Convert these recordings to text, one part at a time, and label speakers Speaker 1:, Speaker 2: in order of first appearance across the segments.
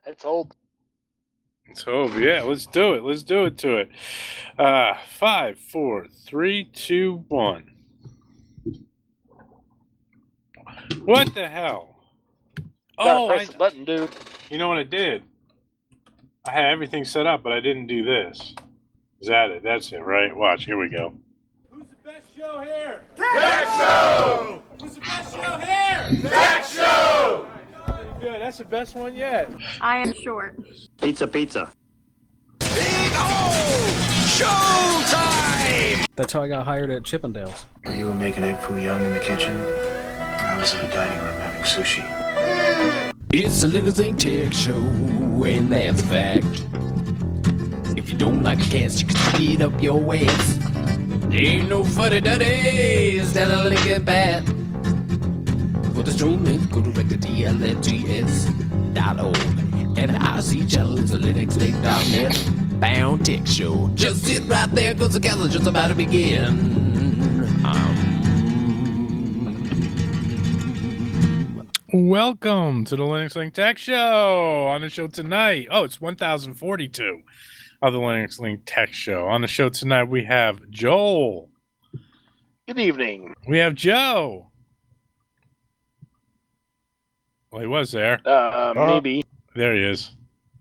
Speaker 1: Let's hope.
Speaker 2: So yeah, let's do it. Let's do it to it. 5, 4, 3, 2, 1. What the hell?
Speaker 1: Gotta press the button, dude.
Speaker 2: You know what I did? I had everything set up, but I didn't do this. Is that it? That's it, right? Watch. Here we go. Who's the best show here?
Speaker 3: Tech Show!
Speaker 2: Who's the best show here?
Speaker 3: Tech Show!
Speaker 2: Good. That's the best one yet.
Speaker 4: I am short.
Speaker 5: Pizza.
Speaker 3: Big O! Showtime!
Speaker 6: That's how I got hired at Chippendales.
Speaker 7: You were making egg foo young in the kitchen. I was in the dining room having sushi.
Speaker 8: It's a Little Thing Tech Show, and that's a fact. If you don't like a cast, you can speed up your ways. Ain't no funny duddies that a Lincoln bat. For the streaming, go direct to DLFGS.org. And the IC channel is a linuxlink.net. Bound Tech Show. Just sit right there, cause the gathering's just about to begin.
Speaker 2: Welcome to the Linux Link Tech Show. On the show tonight, it's 1042 of the Linux Link Tech Show. On the show tonight, we have Joel.
Speaker 1: Good evening.
Speaker 2: We have Joe. Well, he was there.
Speaker 1: Maybe.
Speaker 2: There he is.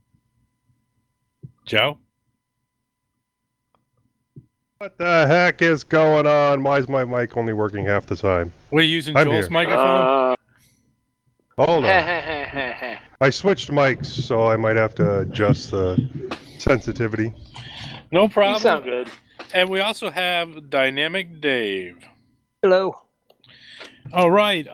Speaker 2: Joe?
Speaker 9: What the heck is going on? Why is my mic only working half the time?
Speaker 2: Were you using
Speaker 9: I'm
Speaker 2: Joel's
Speaker 9: here.
Speaker 2: microphone?
Speaker 9: Hold on. I switched mics, so I might have to adjust the sensitivity.
Speaker 2: No problem.
Speaker 1: You sound good.
Speaker 2: And we also have Dynamic Dave.
Speaker 10: Hello.
Speaker 2: All right.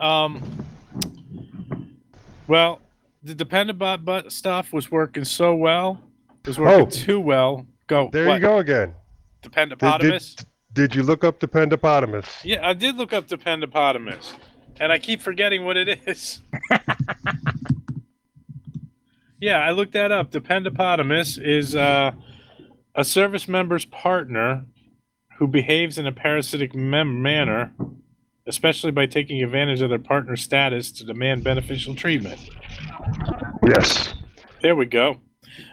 Speaker 2: Well, the Dependabot stuff was working so well. It was working too well. Go.
Speaker 9: There
Speaker 2: what?
Speaker 9: you go again.
Speaker 2: Dependopotamus?
Speaker 9: Did you look up Dependopotamus?
Speaker 2: Yeah, I did look up Dependopotamus. And I keep forgetting what it is. Yeah, I looked that up. Dependopotamus is a service member's partner who behaves in a parasitic manner, especially by taking advantage of their partner's status to demand beneficial treatment.
Speaker 9: Yes.
Speaker 2: There we go.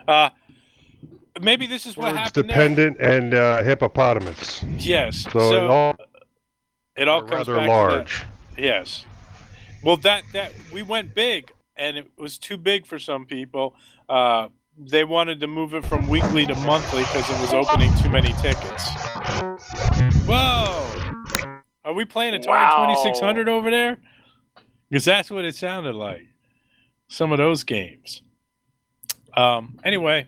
Speaker 2: Maybe this is what happened.
Speaker 9: Dependent and hippopotamus.
Speaker 2: Yes.
Speaker 9: So
Speaker 2: it all comes
Speaker 9: rather
Speaker 2: back
Speaker 9: large.
Speaker 2: To that. Yes. Well, that we went big, and it was too big for some people. They wanted to move it from weekly to monthly because it was opening too many tickets. Whoa! Are we playing a Atari 2600 over there? Because that's what it sounded like. Some of those games. Anyway.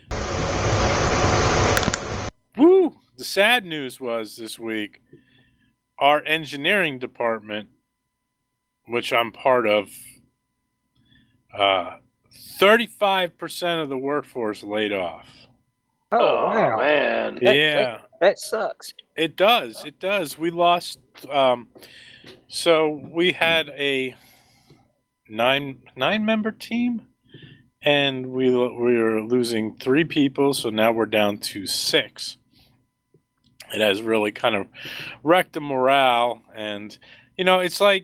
Speaker 2: Woo! The sad news was this week, our engineering department, which I'm part of, 35% of the workforce laid off.
Speaker 10: Oh, wow.
Speaker 1: Man.
Speaker 2: Yeah.
Speaker 10: That sucks.
Speaker 2: It does. It does. We lost. So we had a nine-member team, and we were losing 3 people. So now we're down to 6. It has really kind of wrecked the morale, and it's like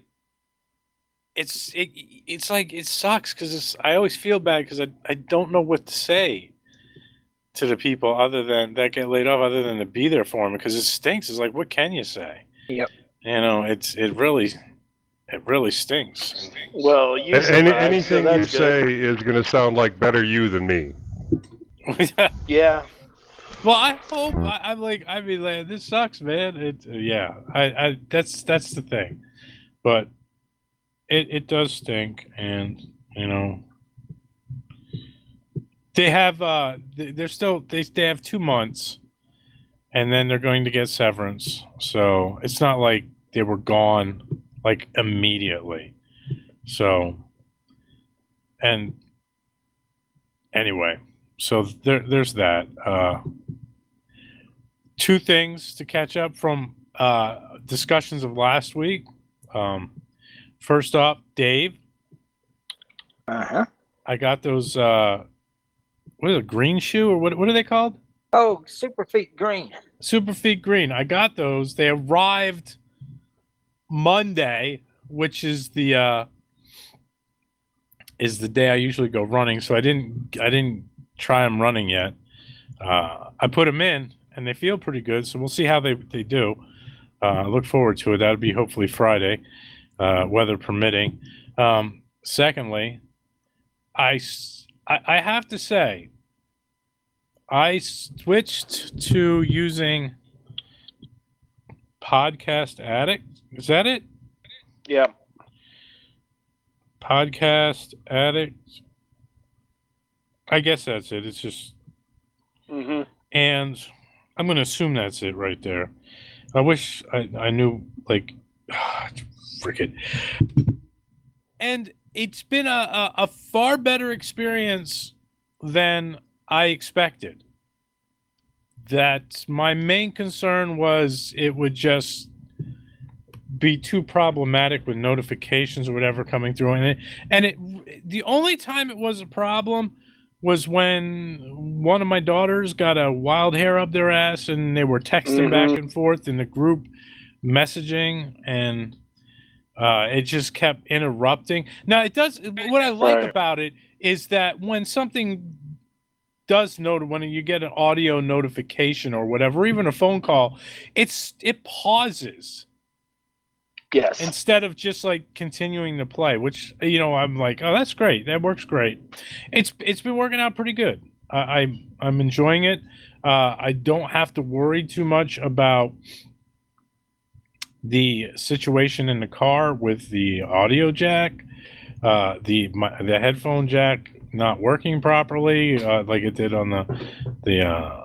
Speaker 2: it's like it sucks because I always feel bad because I don't know what to say to the people other than that get laid off, other than to be there for them, because it stinks. It's like, what can you say?
Speaker 10: Yep.
Speaker 2: It really stinks.
Speaker 1: Well,
Speaker 9: anything you say is going to sound like better you than me.
Speaker 1: Yeah.
Speaker 2: Well, I hope I mean, this sucks, man. That's the thing, but it does stink, and they have they have 2 months, and then they're going to get severance. So it's not like they were gone like immediately. So, and anyway, so there's that. 2 things to catch up from discussions of last week. First off, Dave. I got those. What is it? Green shoe or what are they called?
Speaker 10: Oh, Superfeet Green.
Speaker 2: Superfeet Green. I got those. They arrived Monday, which is the is the day I usually go running, so I didn't try them running yet. I put them in, and they feel pretty good, so we'll see how they do. I look forward to it. That'll be hopefully Friday, weather permitting. Secondly, I have to say, I switched to using Podcast Addict. Is that it?
Speaker 1: Yeah.
Speaker 2: Podcast Addict. I guess that's it. It's just, and I'm going to assume that's it right there. I wish I knew, like, frick it. And it's been a far better experience than I expected. That my main concern was it would just be too problematic with notifications or whatever coming through. The only time it was a problem was when one of my daughters got a wild hair up their ass and they were texting back and forth in the group messaging, and it just kept interrupting. Now it does, what I like about it is that when something does when you get an audio notification or whatever, even a phone call, it pauses.
Speaker 1: Yes.
Speaker 2: Instead of just like continuing to play, which, I'm like, oh, that's great. That works great. It's been working out pretty good. I'm enjoying it. I don't have to worry too much about the situation in the car with the audio jack, the headphone jack not working properly, like it did on the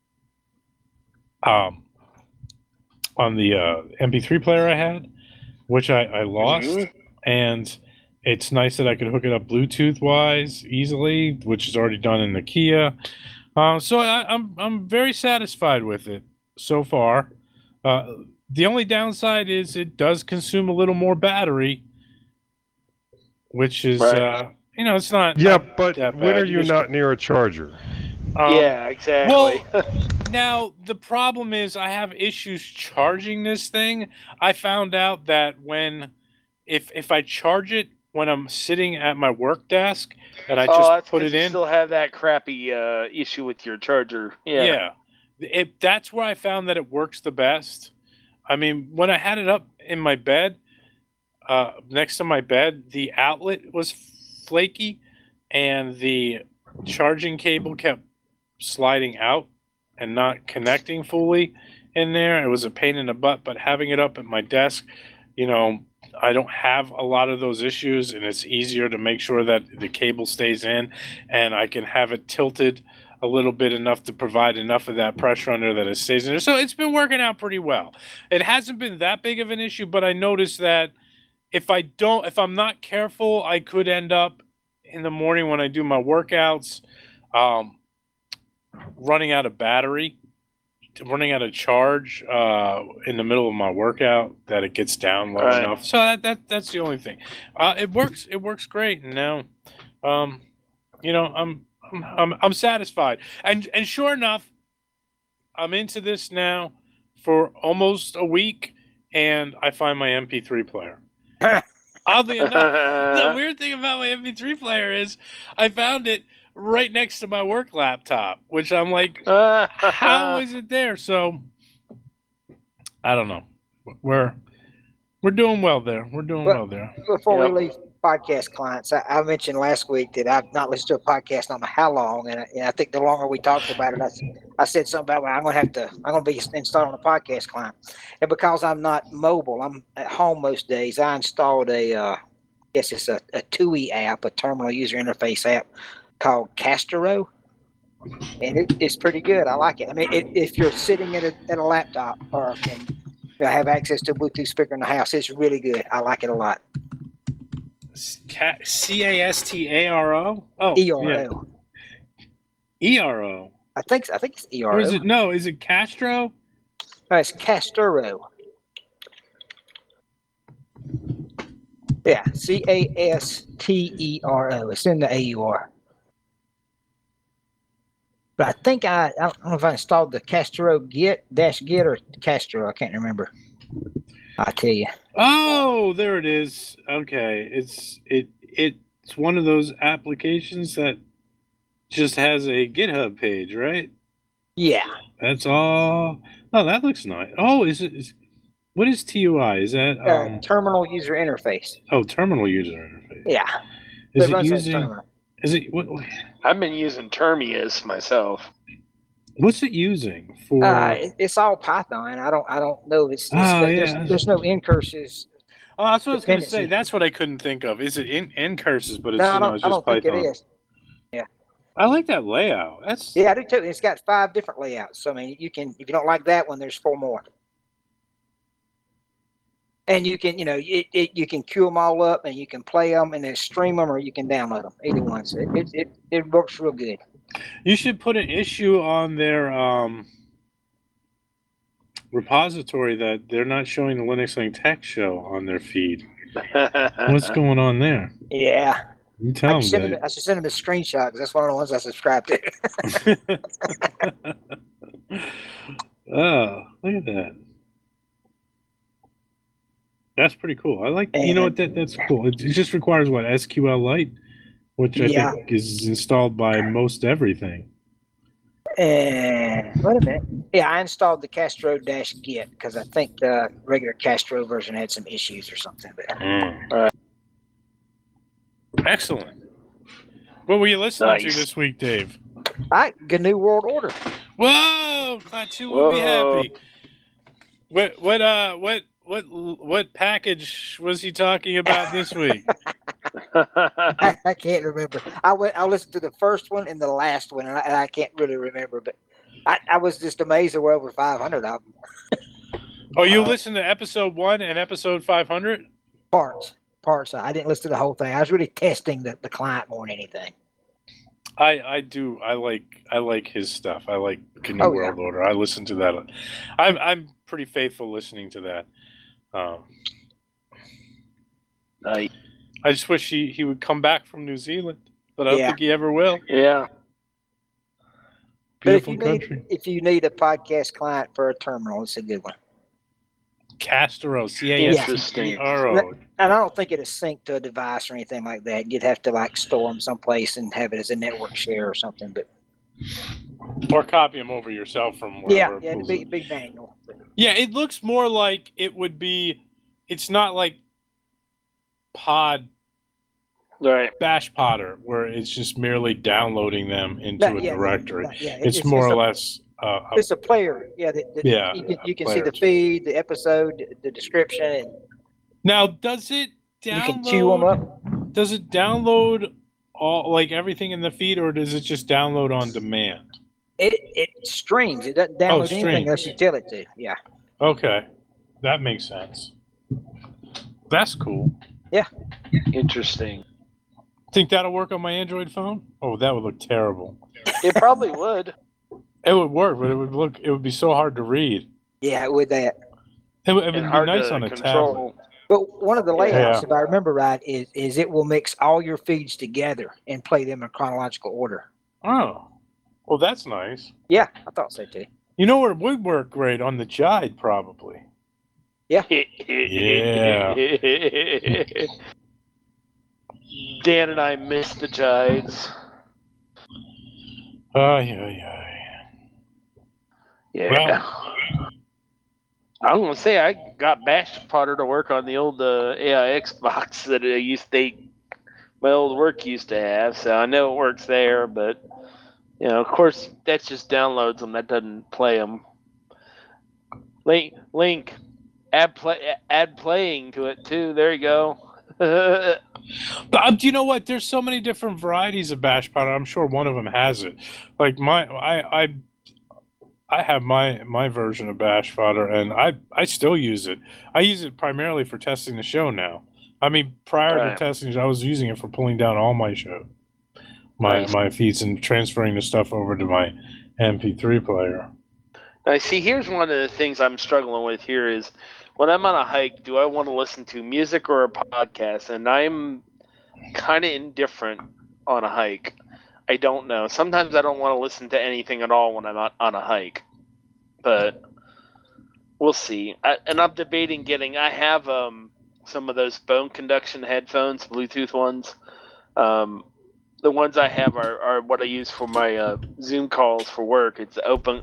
Speaker 2: MP3 player I had, which I lost. And it's nice that I could hook it up Bluetooth wise easily, which is already done in the Kia. So I'm very satisfied with it so far. The only downside is it does consume a little more battery, which is it's not.
Speaker 9: Yeah,
Speaker 2: not
Speaker 9: but
Speaker 2: that
Speaker 9: when
Speaker 2: bad.
Speaker 9: are you not near a charger?
Speaker 1: Yeah, exactly.
Speaker 2: Well, now the problem is I have issues charging this thing. I found out that if I charge it when I'm sitting at my work desk and I just put it in,
Speaker 1: you still have that crappy issue with your charger. Yeah.
Speaker 2: That's where I found that it works the best. I mean, when I had it up in my bed, next to my bed, the outlet was flaky and the charging cable kept sliding out and not connecting fully in there. It was a pain in the butt, but having it up at my desk, I don't have a lot of those issues, and it's easier to make sure that the cable stays in, and I can have it tilted a little bit enough to provide enough of that pressure under that it stays in there. So it's been working out pretty well. It hasn't been that big of an issue, but I noticed that if I'm not careful, I could end up in the morning when I do my workouts, running out of battery, running out of charge in the middle of my workout, that it gets down low enough. So that's the only thing. It works great. And now, I'm satisfied. And sure enough, I'm into this now for almost a week, and I find my MP3 player. Oddly enough, the weird thing about my MP3 player is I found it right next to my work laptop, which I'm like, how is it there? So I don't know. We're doing well there.
Speaker 10: Before we leave podcast clients, I mentioned last week that I've not listened to a podcast in how long, and I think the longer we talked about it, I said something about, well, I'm going to be installing a podcast client, and because I'm not mobile, I'm at home most days. I installed I guess it's a TUI app, a terminal user interface app called Castro, and it's pretty good. I like it. I mean, if you're sitting at a laptop or can have access to a Bluetooth speaker in the house, it's really good. I like it a lot.
Speaker 2: Castaro? Oh,
Speaker 10: ERO.
Speaker 2: Yeah. ERO.
Speaker 10: I think it's ERO.
Speaker 2: Or is it Castro?
Speaker 10: No, it's Castro. Yeah, Castero. It's in the AUR. But I think I don't know if I installed the Castro Git or Castro. I can't remember. I'll tell you.
Speaker 2: Oh, there it is. Okay, It's one of those applications that just has a GitHub page, right?
Speaker 10: Yeah.
Speaker 2: That's all. Oh, that looks nice. Oh, what is TUI? Is that
Speaker 10: Terminal user interface.
Speaker 2: terminal user interface?
Speaker 10: Yeah.
Speaker 2: Is
Speaker 10: It
Speaker 2: it
Speaker 10: runs on
Speaker 2: using?
Speaker 10: terminal.
Speaker 2: Is it what?
Speaker 1: I've been using Termius myself.
Speaker 2: What's it using for?
Speaker 10: It's all Python. I don't know.
Speaker 2: yeah.
Speaker 10: There's no incurses.
Speaker 2: Oh, that's what I was going to say.
Speaker 10: dependency.
Speaker 2: That's what I couldn't think of. Is it in curses? But it's
Speaker 10: No,
Speaker 2: it's
Speaker 10: I
Speaker 2: just
Speaker 10: don't think
Speaker 2: Python.
Speaker 10: it is.
Speaker 2: I like that layout. That's
Speaker 10: Yeah, I do too. It's got 5 different layouts. So I mean, you can, if you don't like that one, there's 4 more. And you can, you can queue them all up, and you can play them, and then stream them, or you can download them. Either one. So it works real good.
Speaker 2: You should put an issue on their repository that they're not showing the Linux Link Tech Show on their feed. What's going on there?
Speaker 10: Yeah.
Speaker 2: You tell
Speaker 10: I
Speaker 2: them.
Speaker 10: should send them a screenshot because that's one of the ones I subscribe to.
Speaker 2: Oh, look at that. That's pretty cool. I like. You know what? That's cool. It just requires what, SQLite, which I think is installed by most everything.
Speaker 10: And wait a minute. Yeah, I installed the Castro-Git because I think the regular Castro version had some issues or something. But
Speaker 2: Excellent. What were you listening to
Speaker 1: Nice.
Speaker 2: this week, Dave?
Speaker 10: GNU World Order.
Speaker 2: Whoa, Klaatu will be happy. What package was he talking about this week?
Speaker 10: I can't remember. I listened to the first one and the last one, and I can't really remember. But I was just amazed there were over 500 of them.
Speaker 2: Oh, you listened to episode 1 and episode 500?
Speaker 10: Parts. I didn't listen to the whole thing. I was really testing the client more than anything.
Speaker 2: I do. I like his stuff. I like GNU
Speaker 10: Oh,
Speaker 2: World Order. I listen to that. I'm pretty faithful listening to that.
Speaker 1: Nice.
Speaker 2: I just wish he would come back from New Zealand, but I don't
Speaker 10: Yeah.
Speaker 2: think he ever will.
Speaker 1: Yeah.
Speaker 10: But
Speaker 2: Beautiful country.
Speaker 10: if you need a podcast client for a terminal, it's a good one.
Speaker 2: Castro,
Speaker 1: Interesting.
Speaker 2: CASTRO.
Speaker 10: And I don't think it'll sync to a device or anything like that. You'd have to store them someplace and have it as a network share or something. But
Speaker 2: Or copy them over yourself from
Speaker 10: yeah,
Speaker 2: wherever.
Speaker 10: it'd be manual.
Speaker 2: Yeah, it looks more like it would be. It's not like Pod
Speaker 1: Right.
Speaker 2: Bash Potter, where it's just merely downloading them into a directory. It's more
Speaker 10: just
Speaker 2: or less.
Speaker 10: It's a player. Yeah.
Speaker 2: Yeah,
Speaker 10: You can
Speaker 2: a
Speaker 10: see the
Speaker 2: player.
Speaker 10: feed, the episode, the description, and
Speaker 2: Now, does it
Speaker 10: you can queue them
Speaker 2: download?
Speaker 10: up.
Speaker 2: Does it download all everything in the feed, or does it just download on demand?
Speaker 10: It streams. It doesn't download anything
Speaker 2: streams.
Speaker 10: unless you tell it to. Yeah.
Speaker 2: Okay, that makes sense. That's cool.
Speaker 1: Interesting.
Speaker 2: Think that'll work on my Android phone? Oh, that would look terrible.
Speaker 1: It probably would.
Speaker 2: It would work, but it would be so hard to read.
Speaker 10: Yeah, with that.
Speaker 2: It would be
Speaker 1: And hard
Speaker 2: nice
Speaker 1: to
Speaker 2: on a
Speaker 1: control.
Speaker 2: tablet.
Speaker 10: But one of the layouts,
Speaker 2: Yeah.
Speaker 10: if I remember right, is it will mix all your feeds together and play them in chronological order.
Speaker 2: Oh, well, that's nice.
Speaker 10: Yeah, I thought so too.
Speaker 2: You know where it would work great? On the Jide, probably.
Speaker 1: Yeah. Dan and I missed the Jides.
Speaker 2: Yeah.
Speaker 1: Yeah.
Speaker 2: Well-
Speaker 1: I was gonna say I got Bash Potter to work on the old AIX box that my old work used to have, so I know it works there. But of course, that's just downloads them. That doesn't play them. Link, add playing to it too. There you go.
Speaker 2: But, do you know what? There's so many different varieties of Bash Potter. I'm sure one of them has it. Like I have my version of Bash Potter, and I still use it. I use it primarily for testing the show now. I mean, prior to
Speaker 1: Right.
Speaker 2: testing, I was using it for pulling down all my my feeds and transferring the stuff over to my MP3 player.
Speaker 1: Now, see, here's one of the things I'm struggling with here is when I'm on a hike, do I want to listen to music or a podcast? And I'm kind of indifferent on a hike. I don't know. Sometimes I don't want to listen to anything at all when I'm on a hike. But we'll see. And I'm debating I have some of those bone conduction headphones, Bluetooth ones. The ones I have are what I use for my Zoom calls for work. It's open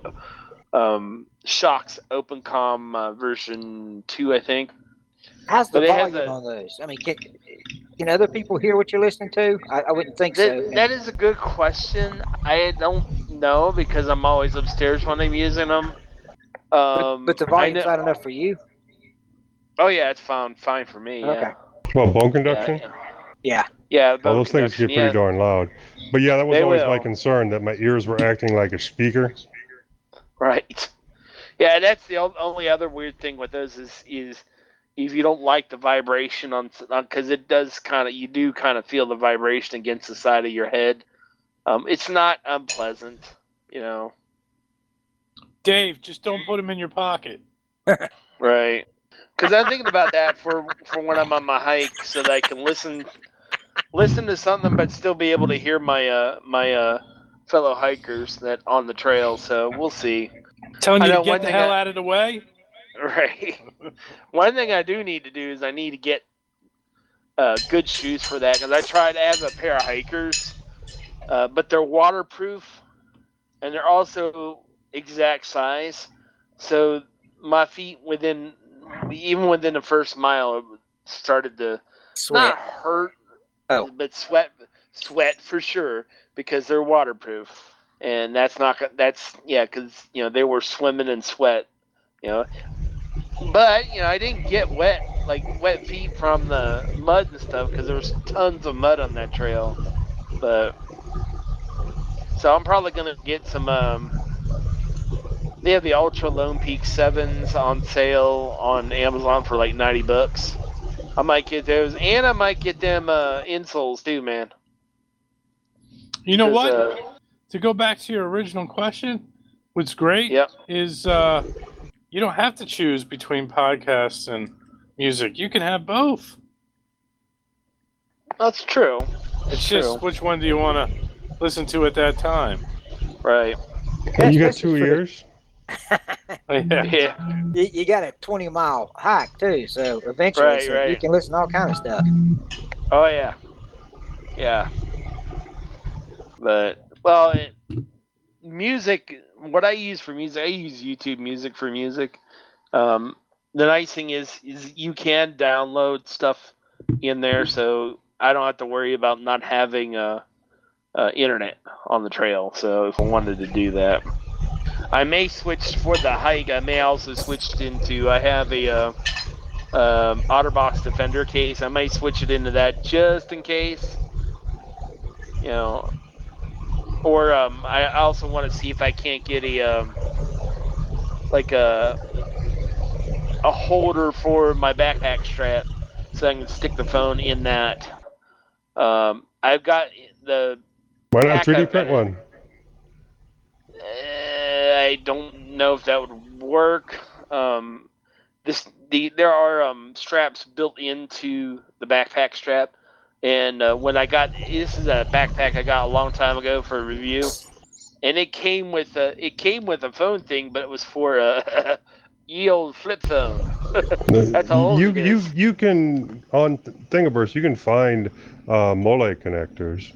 Speaker 1: Shocks OpenCom version 2, I think.
Speaker 10: How's the
Speaker 1: But it has
Speaker 10: volume on those? I mean, can other people hear what you're listening to? I wouldn't think so.
Speaker 1: That is a good question. I don't know because I'm always upstairs when I'm using them.
Speaker 10: But the
Speaker 1: I
Speaker 10: volume's
Speaker 1: know.
Speaker 10: not enough for you.
Speaker 1: Oh yeah, it's fine for me. Yeah.
Speaker 10: Okay.
Speaker 9: Well, bone conduction.
Speaker 10: Yeah.
Speaker 1: Yeah.
Speaker 9: All
Speaker 1: Bone
Speaker 9: those things
Speaker 1: conduction.
Speaker 9: get pretty
Speaker 1: Yeah.
Speaker 9: darn loud. But yeah, that was
Speaker 1: They
Speaker 9: always my
Speaker 1: will.
Speaker 9: concern, that my ears were acting like a speaker.
Speaker 1: Right. Yeah, that's the only other weird thing with those is if you don't like the vibration on because it does you do kind of feel the vibration against the side of your head. It's not unpleasant, you know.
Speaker 2: Dave, just don't put them in your pocket.
Speaker 1: Right. Because I'm thinking about that for when I'm on my hike, so that I can listen to something, but still be able to hear my fellow hikers that on the trail. So we'll see.
Speaker 2: Telling
Speaker 1: I
Speaker 2: you to
Speaker 1: know
Speaker 2: get
Speaker 1: one
Speaker 2: the
Speaker 1: thing
Speaker 2: hell out of the way?
Speaker 1: Right. One thing I do need to do is I need to get good shoes for that, because I tried to have a pair of hikers, but they're waterproof and they're also exact size. So my feet even within the first mile started to
Speaker 10: Sweat.
Speaker 1: not hurt,
Speaker 10: Oh.
Speaker 1: but sweat for sure, because they're waterproof. And because they were swimming in sweat, you know. But I didn't get wet feet from the mud and stuff, because there was tons of mud on that trail. But so I'm probably gonna get some. They have the Ultra Lone Peak 7s on sale on Amazon for like $90. I might get those, and I might get them insoles too, man.
Speaker 2: You know what? To go back to your original question, what's great is you don't have to choose between podcasts and music. You can have both.
Speaker 1: That's true.
Speaker 2: It's just which one do you want to listen to at that time?
Speaker 1: Right.
Speaker 9: And you got 2 ears?
Speaker 1: Yeah.
Speaker 10: You got a 20-mile hike too, so eventually you can listen to all kind of stuff.
Speaker 1: Oh yeah. Yeah. But music. What I use for music, I use YouTube Music for music. The nice thing is you can download stuff in there, so I don't have to worry about not having internet on the trail. So if I wanted to do that, I may switch for the hike. I may also switch into. I have a OtterBox Defender case. I may switch it into that just in case. Or I also want to see if I can't get a holder for my backpack strap, so I can stick the phone in that. I've got the.
Speaker 9: Why not 3D print one?
Speaker 1: I don't know if that would work. There are straps built into the backpack strap, and when I got this is a backpack I got a long time ago for a review, and it came with a phone thing, but it was for a ye old flip phone. That's how old it is.
Speaker 9: You can on Thingiverse you can find Mole connectors.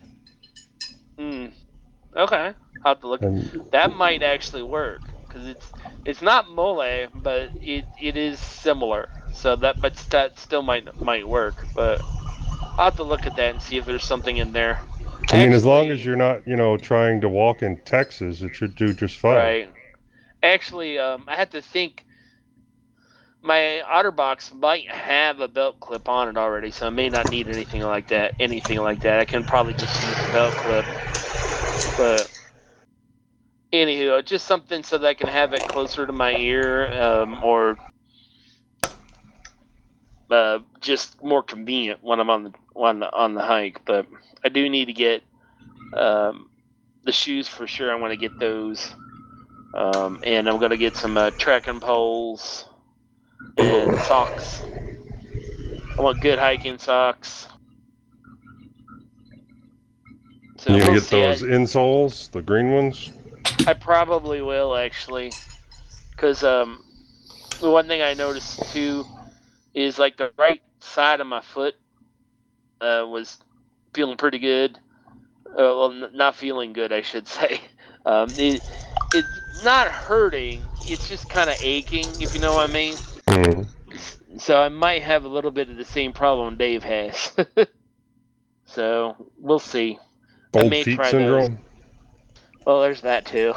Speaker 1: Okay, I'll have to look. That might actually work, because it's not Mole, but it is similar. So that still might work. But I'll have to look at that and see if there's something in there.
Speaker 9: I mean, as long as you're not trying to walk in Texas, it should do just fine.
Speaker 1: Right. Actually, I had to think. My OtterBox might have a belt clip on it already, so I may not need anything like that. I can probably just use the belt clip. But anywho, just something so that I can have it closer to my ear, or just more convenient when I'm on the hike. But I do need to get the shoes for sure. I want to get those, and I'm gonna get some trekking poles and socks. I want good hiking socks. So
Speaker 9: You're gonna get those insoles, the green ones?
Speaker 1: I probably will, actually, because the one thing I noticed too is like the right side of my foot was feeling pretty good. Not feeling good, I should say. It's not hurting. It's just kind of aching, if you know what I mean.
Speaker 9: Mhm.
Speaker 1: So I might have a little bit of the same problem Dave has. So we'll see. I
Speaker 9: Old
Speaker 1: may
Speaker 9: feet
Speaker 1: try
Speaker 9: syndrome.
Speaker 1: those. Well, there's that too.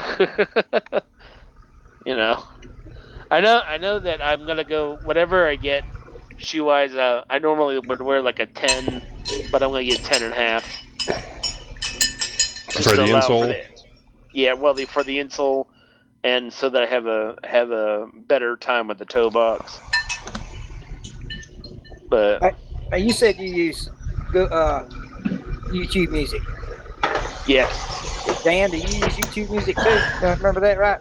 Speaker 1: You know, I know that I'm gonna go whatever I get shoe wise. I normally would wear like a 10, but I'm gonna get 10.5. Just
Speaker 9: For
Speaker 1: to
Speaker 9: the
Speaker 1: allow for
Speaker 9: insole?
Speaker 1: the, yeah, well, for the insole, and so that I have a better time with the toe box. But
Speaker 10: Now, you said you use YouTube Music.
Speaker 1: yes,
Speaker 10: Dan, do you use YouTube Music too? Remember that, right?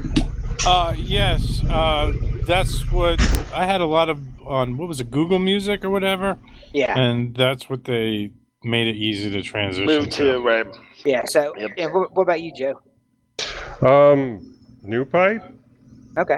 Speaker 2: Yes. That's what I had a lot of on. What was it, Google Music or whatever?
Speaker 10: Yeah.
Speaker 2: And that's what they made it easy to transition
Speaker 1: move to right.
Speaker 10: Yeah. So,
Speaker 1: Yep.
Speaker 10: and what about you, Joe?
Speaker 9: New pipe?
Speaker 10: Okay.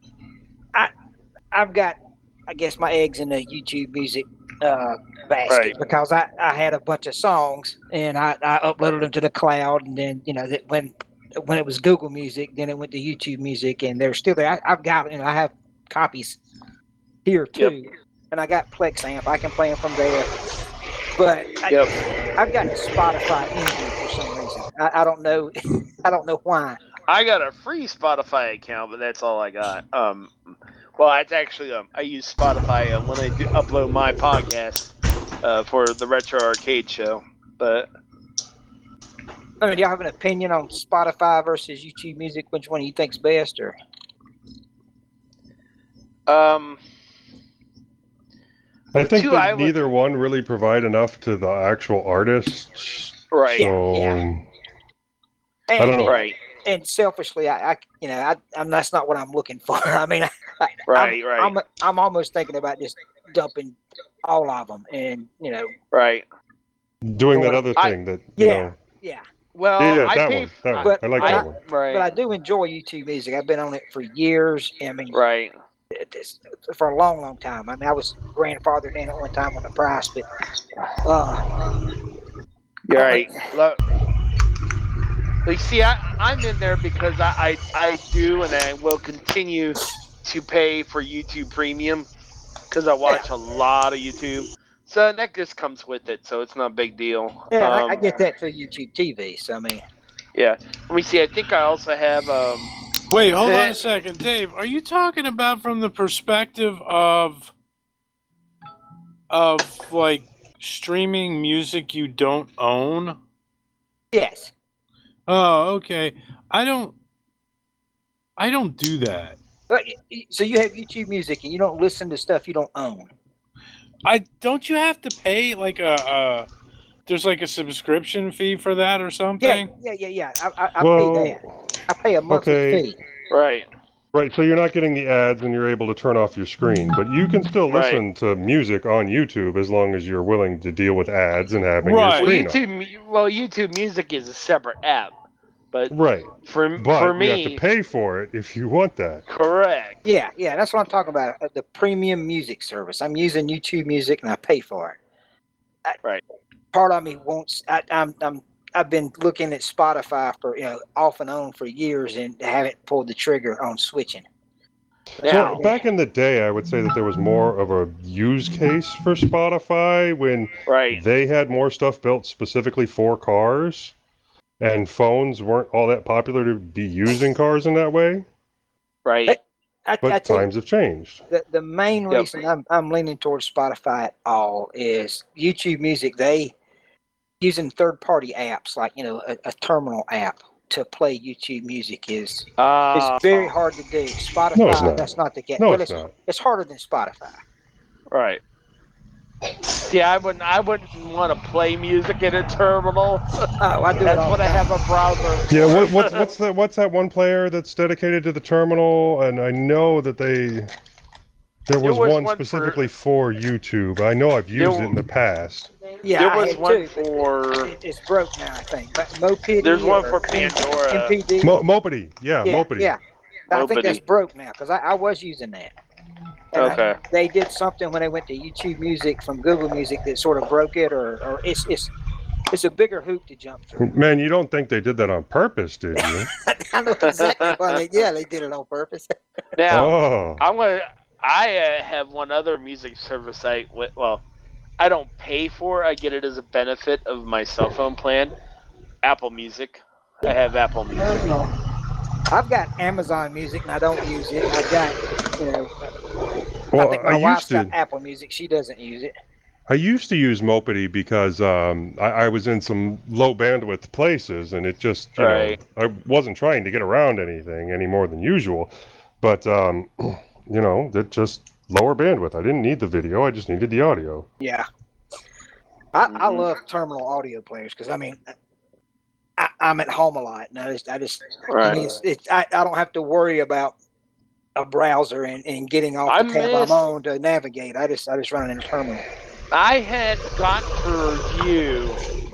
Speaker 10: I've got, I guess, my eggs in the YouTube Music basket
Speaker 1: Right.
Speaker 10: because I had a bunch of songs and I uploaded them to the cloud, and then that when it was Google Music, then it went to YouTube Music, and they're still there. I've got, I have copies here too, and I got Plex Amp. I can play them from there, but I've got Spotify envy for some reason. I don't know. I don't know why.
Speaker 1: I got a free Spotify account, but that's all I got. Well, it's actually I use Spotify when I upload my podcast for the Retro Arcade Show. But
Speaker 10: I mean, do y'all have an opinion on Spotify versus YouTube Music? Which one do you think's best, or?
Speaker 9: I think
Speaker 1: two
Speaker 9: that
Speaker 1: I would-
Speaker 9: neither one really provide enough to the actual artists.
Speaker 1: right,
Speaker 9: So
Speaker 10: Yeah.
Speaker 9: I don't know.
Speaker 1: right,
Speaker 10: And selfishly, I'm that's not what I'm looking for. I mean,
Speaker 1: right,
Speaker 10: I'm almost thinking about just dumping all of them, and
Speaker 1: right.
Speaker 9: Doing that other thing that you
Speaker 10: Yeah.
Speaker 9: know.
Speaker 10: yeah.
Speaker 1: Well,
Speaker 9: Yeah,
Speaker 1: I
Speaker 9: that
Speaker 1: pay.
Speaker 9: one. That one.
Speaker 10: but
Speaker 9: I like
Speaker 10: I-
Speaker 9: that one.
Speaker 1: Right,
Speaker 10: But I do enjoy YouTube Music. I've been on it for years. I mean,
Speaker 1: right.
Speaker 10: it's for a long, long time. I mean, I was grandfathered in at one time on the price, but
Speaker 1: You're right. Look, you see, I'm in there because I do and I will continue to pay for YouTube Premium because I watch a lot of YouTube. So that just comes with it, so it's not a big deal.
Speaker 10: yeah, I get that for YouTube TV. So I mean,
Speaker 1: Yeah. Let me see. I think I also have.
Speaker 2: Wait, hold on a second, Dave. Are you talking about from the perspective of like streaming music you don't own?
Speaker 10: yes.
Speaker 2: Oh, okay. I don't do that.
Speaker 10: But so you have YouTube Music and you don't listen to stuff you don't own.
Speaker 2: Don't you have to pay like there's like a subscription fee for that or
Speaker 10: Yeah,
Speaker 2: something?
Speaker 10: yeah. I
Speaker 9: Well,
Speaker 10: pay that. I pay a monthly
Speaker 9: okay.
Speaker 10: fee.
Speaker 1: Right.
Speaker 9: Right, so you're not getting the ads and you're able to turn off your screen, but you can still
Speaker 1: Right.
Speaker 9: listen to music on YouTube as long as you're willing to deal with ads and having
Speaker 2: Right.
Speaker 9: your
Speaker 1: Well,
Speaker 9: screen up.
Speaker 1: YouTube Music is a separate app, but
Speaker 9: Right,
Speaker 1: for
Speaker 9: but
Speaker 1: me,
Speaker 9: you have to pay for it if you want that.
Speaker 1: correct.
Speaker 10: Yeah, that's what I'm talking about. The premium music service. I'm using YouTube Music and I pay for it.
Speaker 1: Right.
Speaker 10: Part of me wants. I've been looking at Spotify for off and on for years and haven't pulled the trigger on switching.
Speaker 1: Now,
Speaker 9: So back in the day, I would say that there was more of a use case for Spotify when
Speaker 1: right.
Speaker 9: they had more stuff built specifically for cars, and phones weren't all that popular to be using cars in that way.
Speaker 1: Right.
Speaker 10: I
Speaker 9: But
Speaker 10: tell you,
Speaker 9: times have changed.
Speaker 10: the main
Speaker 1: Yep.
Speaker 10: reason I'm leaning towards Spotify at all is YouTube Music. They using third party apps like a terminal app to play YouTube Music is it's very hard to do. Spotify,
Speaker 9: No, it's not.
Speaker 10: that's not the case.
Speaker 9: No,
Speaker 10: Well,
Speaker 9: it's not.
Speaker 10: It's harder than Spotify.
Speaker 1: Right. See, I wouldn't want to play music in a terminal.
Speaker 10: Oh, I do it
Speaker 1: That's
Speaker 10: all
Speaker 1: what
Speaker 10: the
Speaker 1: I
Speaker 10: time.
Speaker 1: have a browser.
Speaker 9: Yeah, what's that one player that's dedicated to the terminal? And I know that there was
Speaker 1: was
Speaker 9: one
Speaker 1: one for-
Speaker 9: specifically for YouTube. I know I've used it in the past.
Speaker 10: Yeah,
Speaker 1: There
Speaker 10: I
Speaker 1: was
Speaker 10: had
Speaker 1: one
Speaker 10: too, but
Speaker 1: for.
Speaker 10: it's broke now, I think. But Moped.
Speaker 1: There's one for Pandora.
Speaker 10: MPD.
Speaker 9: Mopedy, yeah,
Speaker 10: yeah,
Speaker 9: Mopedy.
Speaker 10: yeah. I think that's
Speaker 1: Mopedy.
Speaker 10: broke now because I was using that. And
Speaker 1: Okay.
Speaker 10: they did something when they went to YouTube Music from Google Music that sort of broke it, or it's it's a bigger hoop to jump through.
Speaker 9: Man, you don't think they did that on purpose, did you?
Speaker 10: I know exactly why they did it on purpose.
Speaker 1: Now,
Speaker 9: Oh.
Speaker 1: I have one other music service I don't pay for. I get it as a benefit of my cell phone plan. Apple Music. I have Apple Music.
Speaker 10: I've got Amazon Music and I don't use it. I got,
Speaker 9: Well,
Speaker 10: I think my
Speaker 9: I
Speaker 10: wife's
Speaker 9: used to.
Speaker 10: got Apple Music. She doesn't use it.
Speaker 9: I used to use Mopedy because I was in some low bandwidth places, and it just,
Speaker 1: Right.
Speaker 9: I wasn't trying to get around anything any more than usual. But, that just lower bandwidth. I didn't need the video. I just needed the audio.
Speaker 10: Yeah. I love terminal audio players because, I'm at home a lot. And I
Speaker 1: Right.
Speaker 10: I don't have to worry about a browser and getting off the tab I'm on to navigate. I just run it in terminal.
Speaker 1: I had got to review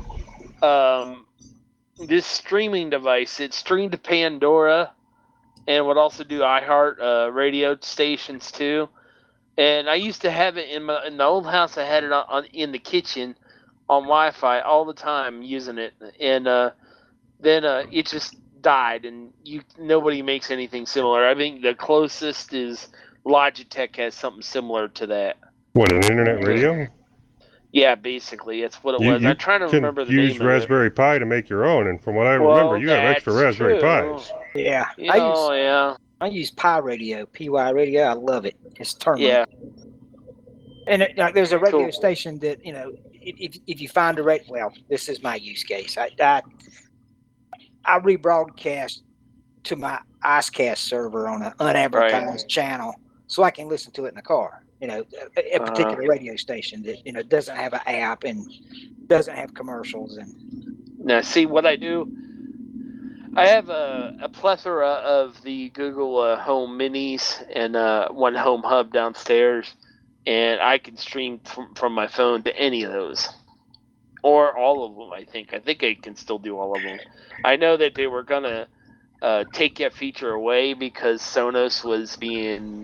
Speaker 1: this streaming device. It streamed to Pandora and would also do iHeart radio stations too. And I used to have it in the old house. I had it in the kitchen on Wi-Fi all the time using it, and then it just died. And nobody makes anything similar. I think the closest is Logitech has something similar to that.
Speaker 9: What, an internet radio?
Speaker 1: Yeah, basically, it's what it was. I'm trying to remember the
Speaker 9: use
Speaker 1: name
Speaker 9: Raspberry Pi to make your own, and from what I remember, you have extra
Speaker 1: that's
Speaker 9: Raspberry
Speaker 1: true.
Speaker 9: Pis.
Speaker 10: Yeah.
Speaker 1: Yeah.
Speaker 10: I use Pi Radio, PY Radio. I love it. It's terminal.
Speaker 1: Yeah.
Speaker 10: And there's a radio
Speaker 1: Cool.
Speaker 10: station that, if you find a radio, well, this is my use case. I rebroadcast to my IceCast server on an unadvertised channel so I can listen to it in the car. A particular radio station that, doesn't have an app and doesn't have commercials. And
Speaker 1: Now, see what I do? I have a plethora of the Google Home Minis and one Home Hub downstairs, and I can stream from my phone to any of those. Or all of them, I think. I think I can still do all of them. I know that they were going to take that feature away because Sonos was being...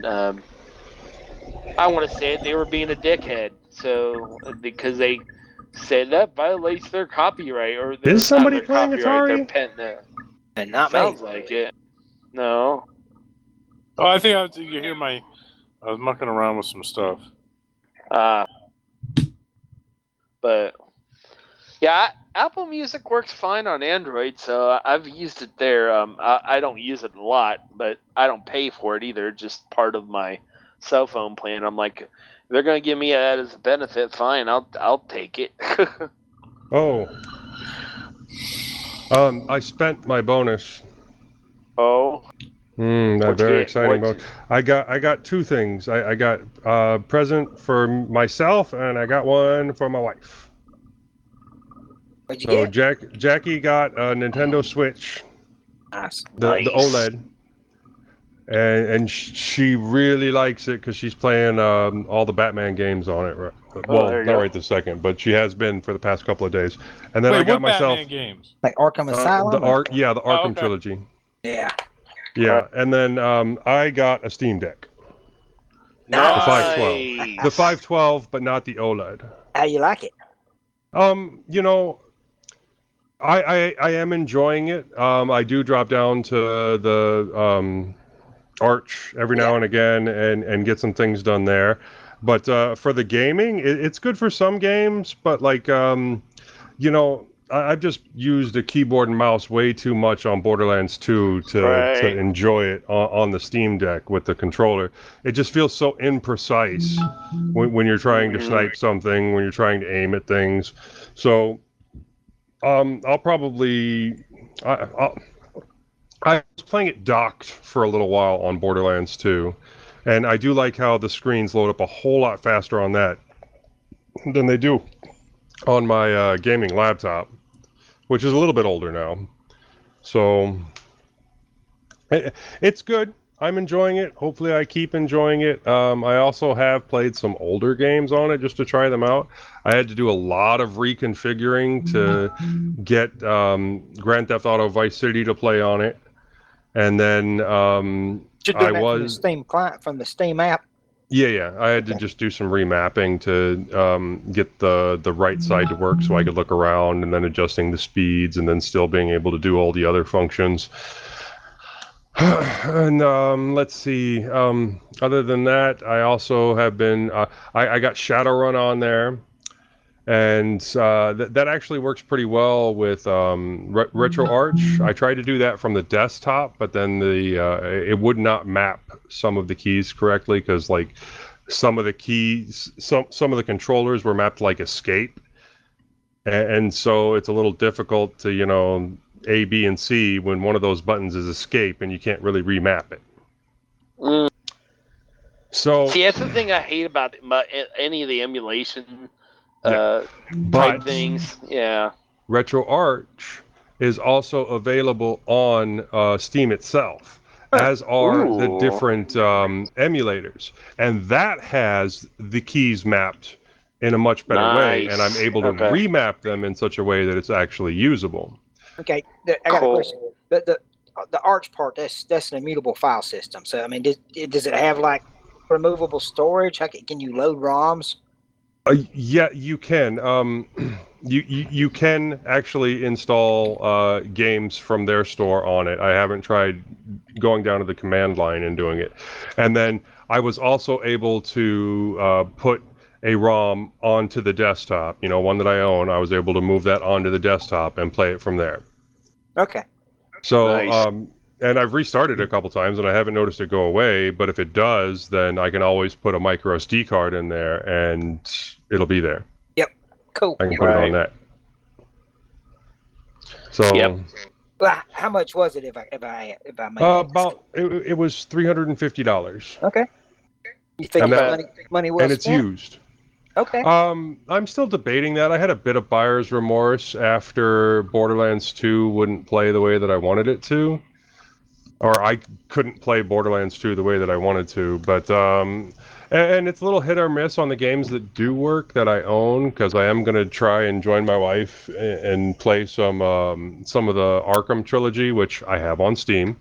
Speaker 1: I want to say it, they were being a dickhead. So, because they said that violates their copyright. Or
Speaker 9: Is somebody
Speaker 1: their
Speaker 9: playing
Speaker 1: copyright,
Speaker 9: Atari?
Speaker 1: their patent.
Speaker 10: and not me.
Speaker 1: Sounds like it. No.
Speaker 2: Oh, I think you hear I was mucking around with some stuff.
Speaker 1: But yeah, Apple Music works fine on Android, so I've used it there. I don't use it a lot, but I don't pay for it either. Just part of my cell phone plan. I'm like, if they're gonna give me that as a benefit, fine. I'll take it.
Speaker 9: Oh. I spent my bonus.
Speaker 1: Oh.
Speaker 9: Very exciting bonus. I got two things. I got a present for myself, and I got one for my wife.
Speaker 10: What'd you
Speaker 9: So
Speaker 10: get?
Speaker 9: Jackie got a Nintendo Switch,
Speaker 10: Nice.
Speaker 9: the OLED, and she really likes it because she's playing all the Batman games on it. Well,
Speaker 1: there you
Speaker 9: not
Speaker 1: go.
Speaker 9: right this second, but she has been for the past couple of days. And then
Speaker 2: Wait,
Speaker 9: I got
Speaker 2: what
Speaker 9: myself
Speaker 2: Batman games?
Speaker 10: Like Arkham Asylum?
Speaker 9: the Arkham
Speaker 2: okay.
Speaker 9: trilogy.
Speaker 10: Yeah.
Speaker 9: Yeah, and then I got a Steam Deck,
Speaker 10: Nice.
Speaker 9: 512. the 512, but not the OLED.
Speaker 10: How you like it?
Speaker 9: I am enjoying it. I do drop down to the Arch every now and again and get some things done there. But for the gaming, it's good for some games. But I've just used a keyboard and mouse way too much on Borderlands 2 to enjoy it on the Steam Deck with the controller. It just feels so imprecise when you're trying to snipe something, when you're trying to aim at things. So I'll probably... I was playing it docked for a little while on Borderlands 2, and I do like how the screens load up a whole lot faster on that than they do on my gaming laptop, which is a little bit older now. So it's good. I'm enjoying it. Hopefully I keep enjoying it. I also have played some older games on it just to try them out. I had to do a lot of reconfiguring to get Grand Theft Auto Vice City to play on it. And then
Speaker 10: You're doing that from the Steam client, from the Steam app?
Speaker 9: Yeah. I had to just do some remapping to get the right side to work so I could look around, and then adjusting the speeds, and then still being able to do all the other functions. And let's see. Other than that, I also have been. I got Shadowrun on there, and that actually works pretty well with RetroArch. I tried to do that from the desktop, but then it would not map some of the keys correctly, because like some of the keys, some of the controllers were mapped like escape, and so it's a little difficult to A, B, and C when one of those buttons is escape, and you can't really remap it.
Speaker 1: Mm.
Speaker 9: So
Speaker 1: See, that's the thing I hate about any of the emulation
Speaker 9: but
Speaker 1: type things. Yeah.
Speaker 9: RetroArch is also available on Steam itself, as are the
Speaker 1: Ooh.
Speaker 9: different emulators, and that has the keys mapped in a much better way, and I'm
Speaker 1: Nice.
Speaker 9: able to
Speaker 1: Okay.
Speaker 9: remap them in such a way that it's actually usable.
Speaker 10: Okay, I got
Speaker 1: Cool.
Speaker 10: a question. The Arch part, that's an immutable file system. So I mean, does it have like removable storage? Can you load ROMs?
Speaker 9: Yeah, you can. You can actually install games from their store on it. I haven't tried going down to the command line and doing it. And then I was also able to put a ROM onto the desktop. One that I own. I was able to move that onto the desktop and play it from there.
Speaker 10: Okay.
Speaker 9: So,
Speaker 1: Nice.
Speaker 9: and I've restarted it a couple times, and I haven't noticed it go away. But if it does, then I can always put a micro SD card in there, and it'll be there.
Speaker 10: Cool.
Speaker 9: I can put it on that. So,
Speaker 1: Yep.
Speaker 10: Well, how much was it if I made
Speaker 9: about it was $350,
Speaker 10: Okay. You think
Speaker 9: And that-
Speaker 10: money well
Speaker 9: and it's
Speaker 10: spent?
Speaker 9: used.
Speaker 10: Okay.
Speaker 9: I'm still debating that. I had a bit of buyer's remorse after Borderlands 2 wouldn't play the way that I wanted it to, or I couldn't play Borderlands 2 the way that I wanted to. But and it's a little hit or miss on the games that do work that I own, because I am going to try and join my wife and play some of the Arkham trilogy, which I have on Steam.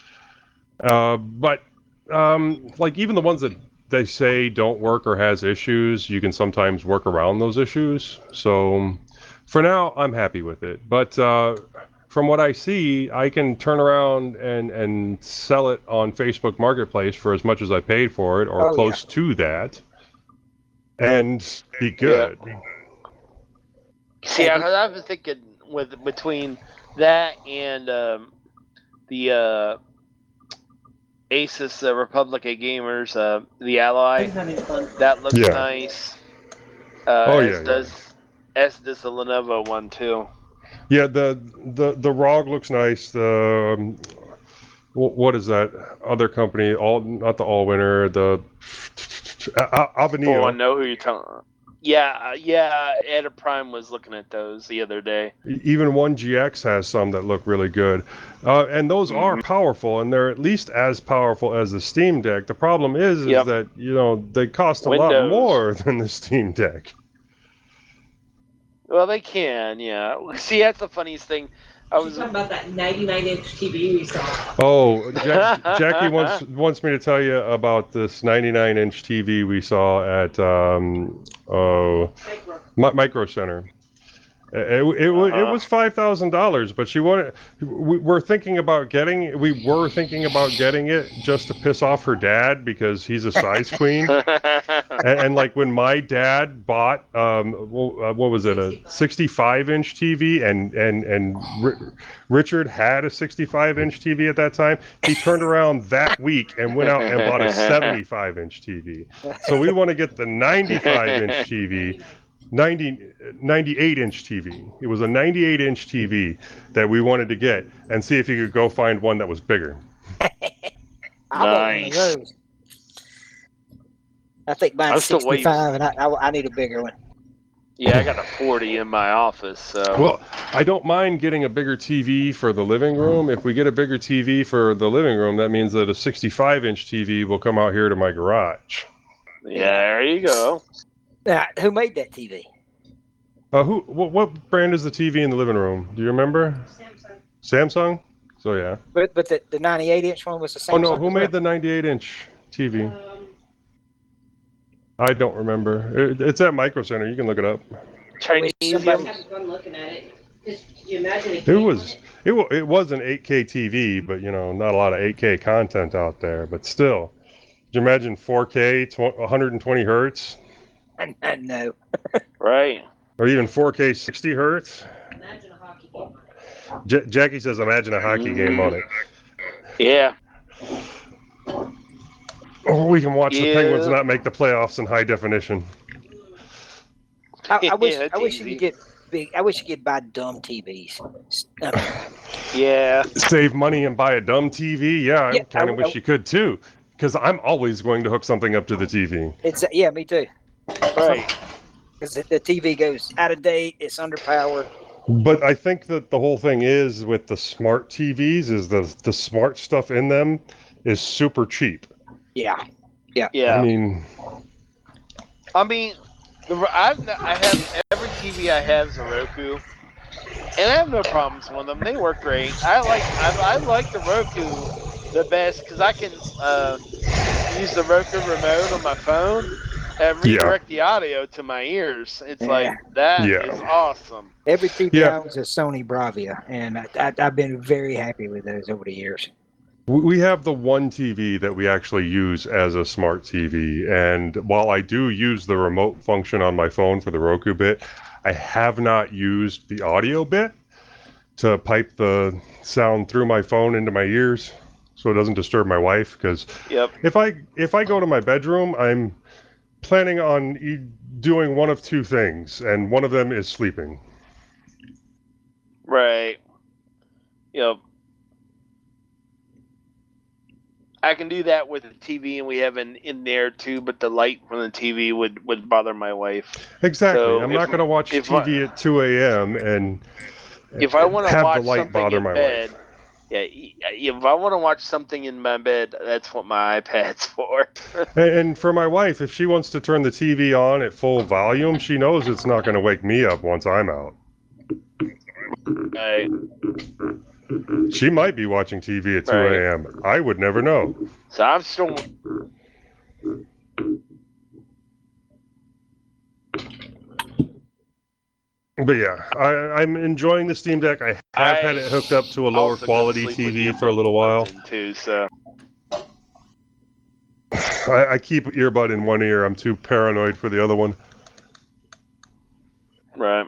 Speaker 9: But like even the ones that they say don't work or has issues, you can sometimes work around those issues. So for now, I'm happy with it. But from what I see, I can turn around and sell it on Facebook Marketplace for as much as I paid for it, or close to that, and be good.
Speaker 1: See, I was thinking between that and the Asus Republic of Gamers, the Ally, that looks nice. As does the Lenovo one too.
Speaker 9: Yeah, the ROG looks nice. The what is that other company? Not the Allwinner. The Avenir.
Speaker 1: Oh, I know who you're talking. Yeah. Ed Prime was looking at those the other day.
Speaker 9: Even 1GX has some that look really good, and those are powerful, and they're at least as powerful as the Steam Deck. The problem is that they cost a lot more than the Steam Deck.
Speaker 1: Well, they can, yeah. See, that's the funniest thing. I was
Speaker 4: talking about that 99-inch TV we saw.
Speaker 9: Oh, Jackie wants me to tell you about this 99-inch TV we saw at Micro Center. It was $5,000, but she wanted. We were thinking about getting it just to piss off her dad, because he's a size queen. and like when my dad bought what was it, a 65-inch TV, and Richard had a 65-inch TV at that time, he turned around that week and went out and bought a 75-inch TV. So we want to get the 95-inch TV. 98-inch TV. It was a 98-inch TV that we wanted to get, and see if you could go find one that was bigger.
Speaker 1: Nice.
Speaker 10: I think mine's 65, and I need a bigger one.
Speaker 1: Yeah, I got a 40 in my office. So.
Speaker 9: Well, I don't mind getting a bigger TV for the living room. If we get a bigger TV for the living room, that means that a 65-inch TV will come out here to my garage.
Speaker 1: Yeah, there you go.
Speaker 10: Who made that TV?
Speaker 9: What brand is the TV in the living room? Do you remember? Samsung? So yeah.
Speaker 10: But the 98-inch one was the Samsung.
Speaker 9: Oh no, who made the 98-inch TV? I don't remember. It's at Micro Center. You can look it up.
Speaker 10: Somebody-
Speaker 1: Chinesium.
Speaker 4: Have fun looking at it. Just you imagine
Speaker 9: It was it was an 8K TV, but not a lot of 8K content out there. But still, did you imagine 4K, 120 hertz,
Speaker 10: No.
Speaker 1: Right.
Speaker 9: or even 4K 60 hertz?
Speaker 4: Imagine a hockey game.
Speaker 9: Jackie says, imagine a hockey game on it.
Speaker 1: Yeah.
Speaker 9: Or we can watch the
Speaker 1: Yeah.
Speaker 9: Penguins not make the playoffs in high definition.
Speaker 10: I wish
Speaker 1: Yeah, that's
Speaker 10: I wish you
Speaker 1: easy.
Speaker 10: could get big. I wish you could buy dumb TVs.
Speaker 1: Yeah.
Speaker 9: Save money and buy a dumb TV? Yeah, I
Speaker 10: Yeah,
Speaker 9: kind
Speaker 10: I-
Speaker 9: of wish you could too. Because I'm always going to hook something up to the TV.
Speaker 10: It's yeah, me too.
Speaker 1: Right.
Speaker 10: Because the TV goes out of date. It's underpowered.
Speaker 9: But I think that the whole thing is with the smart TVs is the smart stuff in them is super cheap.
Speaker 10: Yeah.
Speaker 1: Yeah.
Speaker 9: I mean,
Speaker 1: I have every TV I have is a Roku, and I have no problems with them. They work great. I like the Roku the best because I can use the Roku remote on my phone and redirect the audio to my ears. It's like that is awesome.
Speaker 10: Every TV
Speaker 9: Yeah.
Speaker 10: I own is a Sony Bravia, and I've been very happy with those over the years.
Speaker 9: we have the one TV that we actually use as a smart TV. And while I do use the remote function on my phone for the Roku bit, I have not used the audio bit to pipe the sound through my phone into my ears so it doesn't disturb my wife. Because if I go to my bedroom, I'm planning on doing one of two things, and one of them is sleeping.
Speaker 1: Right. Yep. I can do that with the TV, and we have an in there too. But the light from the TV would bother my wife.
Speaker 9: Exactly.
Speaker 1: So
Speaker 9: I'm not going to watch TV at 2 a.m. and
Speaker 1: if I want to
Speaker 9: have
Speaker 1: watch
Speaker 9: the light
Speaker 1: something
Speaker 9: bother
Speaker 1: in
Speaker 9: my
Speaker 1: bed,
Speaker 9: wife.
Speaker 1: if I want to watch something in my bed, that's what my iPad's for.
Speaker 9: And for my wife, if she wants to turn the TV on at full volume, she knows it's not going to wake me up once I'm out.
Speaker 1: Right.
Speaker 9: She might be watching TV at 2 a.m. I would never know.
Speaker 1: So I'm still.
Speaker 9: But yeah, I'm enjoying the Steam Deck. I have had it hooked up to a lower quality TV for a little while.
Speaker 1: Too, so.
Speaker 9: I keep earbud in one ear. I'm too paranoid for the other one.
Speaker 1: Right.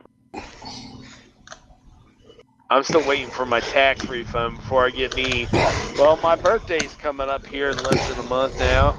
Speaker 1: I'm still waiting for my tax refund before I get me. Well, my birthday's coming up here in less than a month now.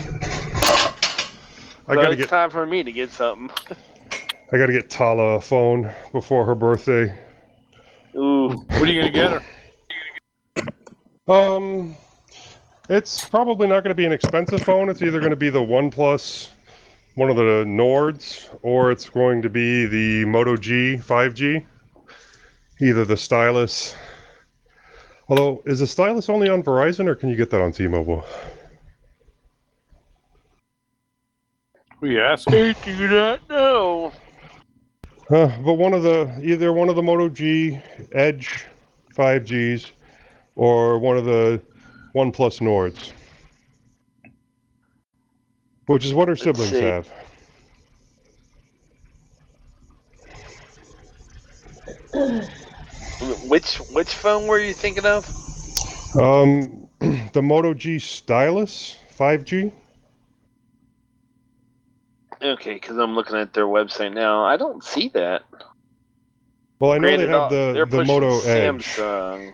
Speaker 1: It's time for me to get something.
Speaker 9: I got to get Tala a phone before her birthday.
Speaker 1: Ooh.
Speaker 2: What are you going to get her?
Speaker 9: It's probably not going to be an expensive phone. It's either going to be the OnePlus, one of the Nords, or it's going to be the Moto G 5G. Either the stylus. Although, is the stylus only on Verizon, or can you get that on T-Mobile?
Speaker 2: We asked.
Speaker 1: I do not know.
Speaker 9: But either one of the Moto G Edge 5Gs, or one of the OnePlus Nords, which is what her siblings have.
Speaker 1: Which phone were you thinking of?
Speaker 9: The Moto G Stylus 5G.
Speaker 1: Okay, because I'm looking at their website now. I don't see that.
Speaker 9: Well, I know they have
Speaker 1: they're
Speaker 9: the
Speaker 1: pushing
Speaker 9: Moto Edge.
Speaker 1: Samsung.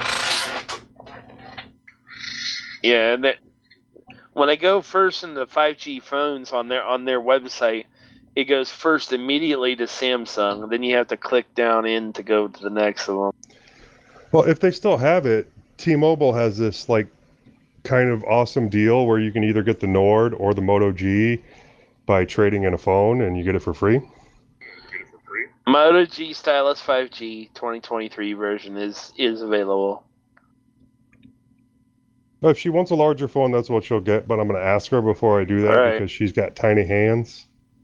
Speaker 1: Yeah, and when I go first in the 5G phones on their website, it goes first immediately to Samsung. Then you have to click down in to go to the next of them.
Speaker 9: Well, if they still have it, T-Mobile has this kind of awesome deal where you can either get the Nord or the Moto G by trading in a phone, and you get it for free.
Speaker 1: Moto G Stylus 5G 2023 version is available.
Speaker 9: If she wants a larger phone, that's what she'll get, but I'm going to ask her before I do that because she's got tiny hands.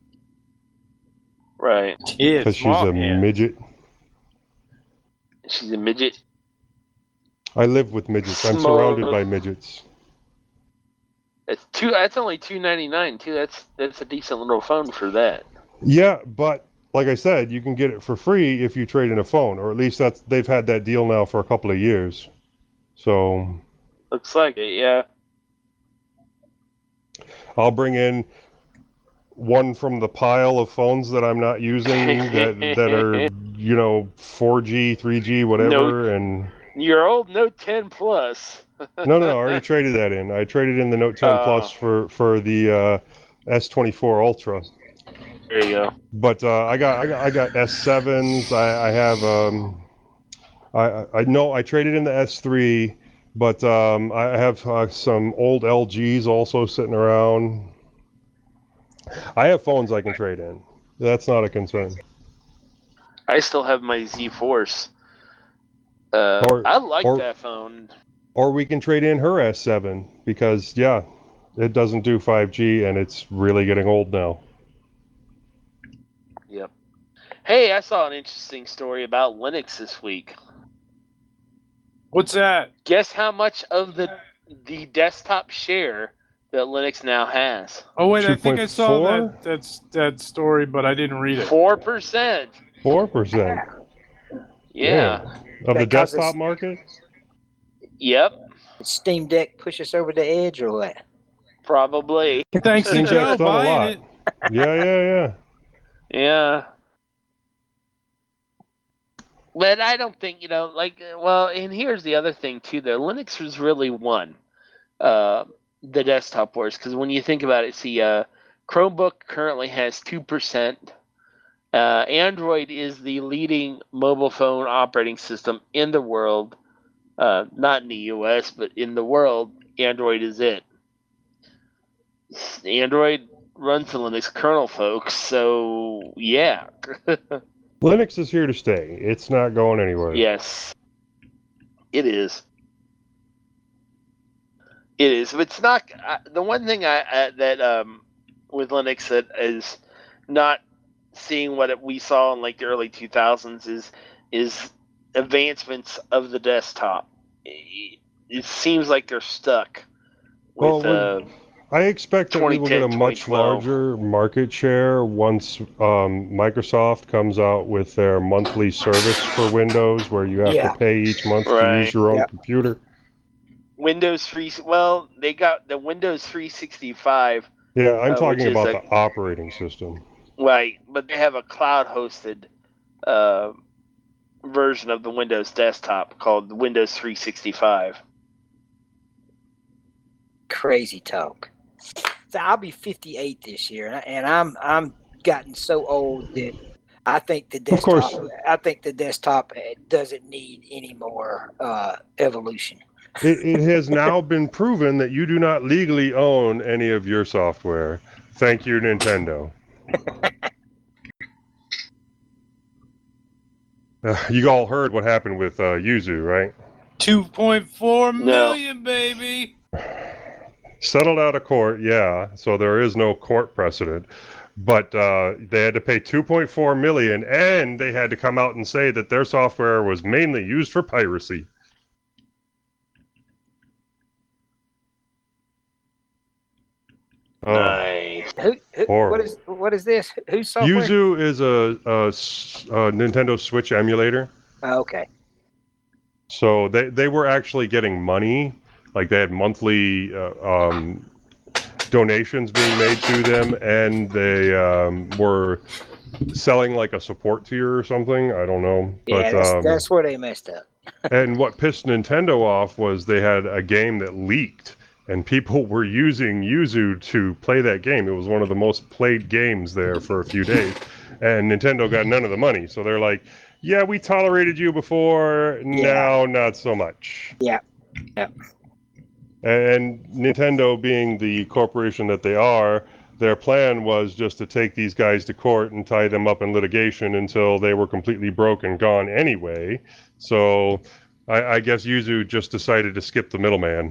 Speaker 1: Right.
Speaker 2: Yeah,
Speaker 9: because she's a midget.
Speaker 1: She's a midget?
Speaker 9: I live with midgets. I'm surrounded by midgets.
Speaker 1: That's only $299 too. That's a decent little phone for that.
Speaker 9: Yeah, but like I said, you can get it for free if you trade in a phone, or at least they've had that deal now for a couple of years. So
Speaker 1: Looks like it, yeah.
Speaker 9: I'll bring in one from the pile of phones that I'm not using that are 4G, 3G, whatever, and
Speaker 1: Your old Note 10 Plus.
Speaker 9: no, I already traded that in. I traded in the Note 10 Plus for the S24 Ultra.
Speaker 1: There you go.
Speaker 9: But I got S7s. I have I know I traded in the S3, but I have some old LGs also sitting around. I have phones I can trade in. That's not a concern.
Speaker 1: I still have my Z Force. I like that phone.
Speaker 9: Or we can trade in her S7 because it doesn't do 5G and it's really getting old now.
Speaker 1: Yep. Hey, I saw an interesting story about Linux this week.
Speaker 2: What's that?
Speaker 1: Guess how much of the desktop share that Linux now has?
Speaker 2: Oh wait, I think I saw
Speaker 9: 2.4?
Speaker 2: that story, but I didn't read it.
Speaker 1: 4%.
Speaker 9: 4%.
Speaker 1: Yeah.
Speaker 9: Of the
Speaker 10: Because
Speaker 9: desktop
Speaker 10: it's-
Speaker 9: market?
Speaker 1: Yep.
Speaker 10: Steam Deck push us over the edge or what?
Speaker 1: Probably.
Speaker 2: Thanks to
Speaker 9: Steam
Speaker 2: Joe
Speaker 9: Deck's done a lot.
Speaker 2: buying it.
Speaker 9: Yeah.
Speaker 1: Yeah. But I don't think, and here's the other thing too, though. Linux was really won the desktop wars, because when you think about it, see, Chromebook currently has 2%. Android is the leading mobile phone operating system in the world. Not in the US, but in the world, Android is it. Android runs the Linux kernel, folks, so yeah.
Speaker 9: Linux is here to stay. It's not going anywhere.
Speaker 1: Yes, it is. It is. But it's not. The one thing that with Linux that is not seeing what we saw in like the early 2000s is advancements of the desktop. It seems like they're stuck with.
Speaker 9: I expect that we will get a
Speaker 1: 2010,
Speaker 9: much
Speaker 1: 2012.
Speaker 9: larger market share once Microsoft comes out with their monthly service for Windows, where you have to pay each month to use your own computer.
Speaker 1: Windows 3. Well, they got the Windows 365.
Speaker 9: Yeah, I'm talking
Speaker 1: which is
Speaker 9: about the operating system.
Speaker 1: Right, but they have a cloud-hosted version of the Windows desktop called Windows 365.
Speaker 10: Crazy talk. So I'll be 58 this year, and I'm gotten so old that I think the desktop.
Speaker 9: Of course.
Speaker 10: I think the desktop doesn't need any more evolution.
Speaker 9: It has now been proven that you do not legally own any of your software. Thank you, Nintendo. You all heard what happened with Yuzu, right?
Speaker 2: 2.4 million, baby.
Speaker 9: Settled out of court, yeah. So there is no court precedent, but they had to pay 2.4 million, and they had to come out and say that their software was mainly used for piracy.
Speaker 1: Nice.
Speaker 10: What is this? Whose software?
Speaker 9: Yuzu is a Nintendo Switch emulator.
Speaker 10: Oh, okay.
Speaker 9: So they were actually getting money, like they had monthly donations being made to them, and they were selling like a support tier or something. I don't know.
Speaker 10: Yeah,
Speaker 9: But,
Speaker 10: that's where they messed up.
Speaker 9: And what pissed Nintendo off was they had a game that leaked, and people were using Yuzu to play that game. It was one of the most played games there for a few days, and Nintendo got none of the money. So they're like, yeah, we tolerated you before, now not so much.
Speaker 10: Yeah.
Speaker 9: And Nintendo, being the corporation that they are, their plan was just to take these guys to court and tie them up in litigation until they were completely broke and gone anyway. So I guess Yuzu just decided to skip the middleman.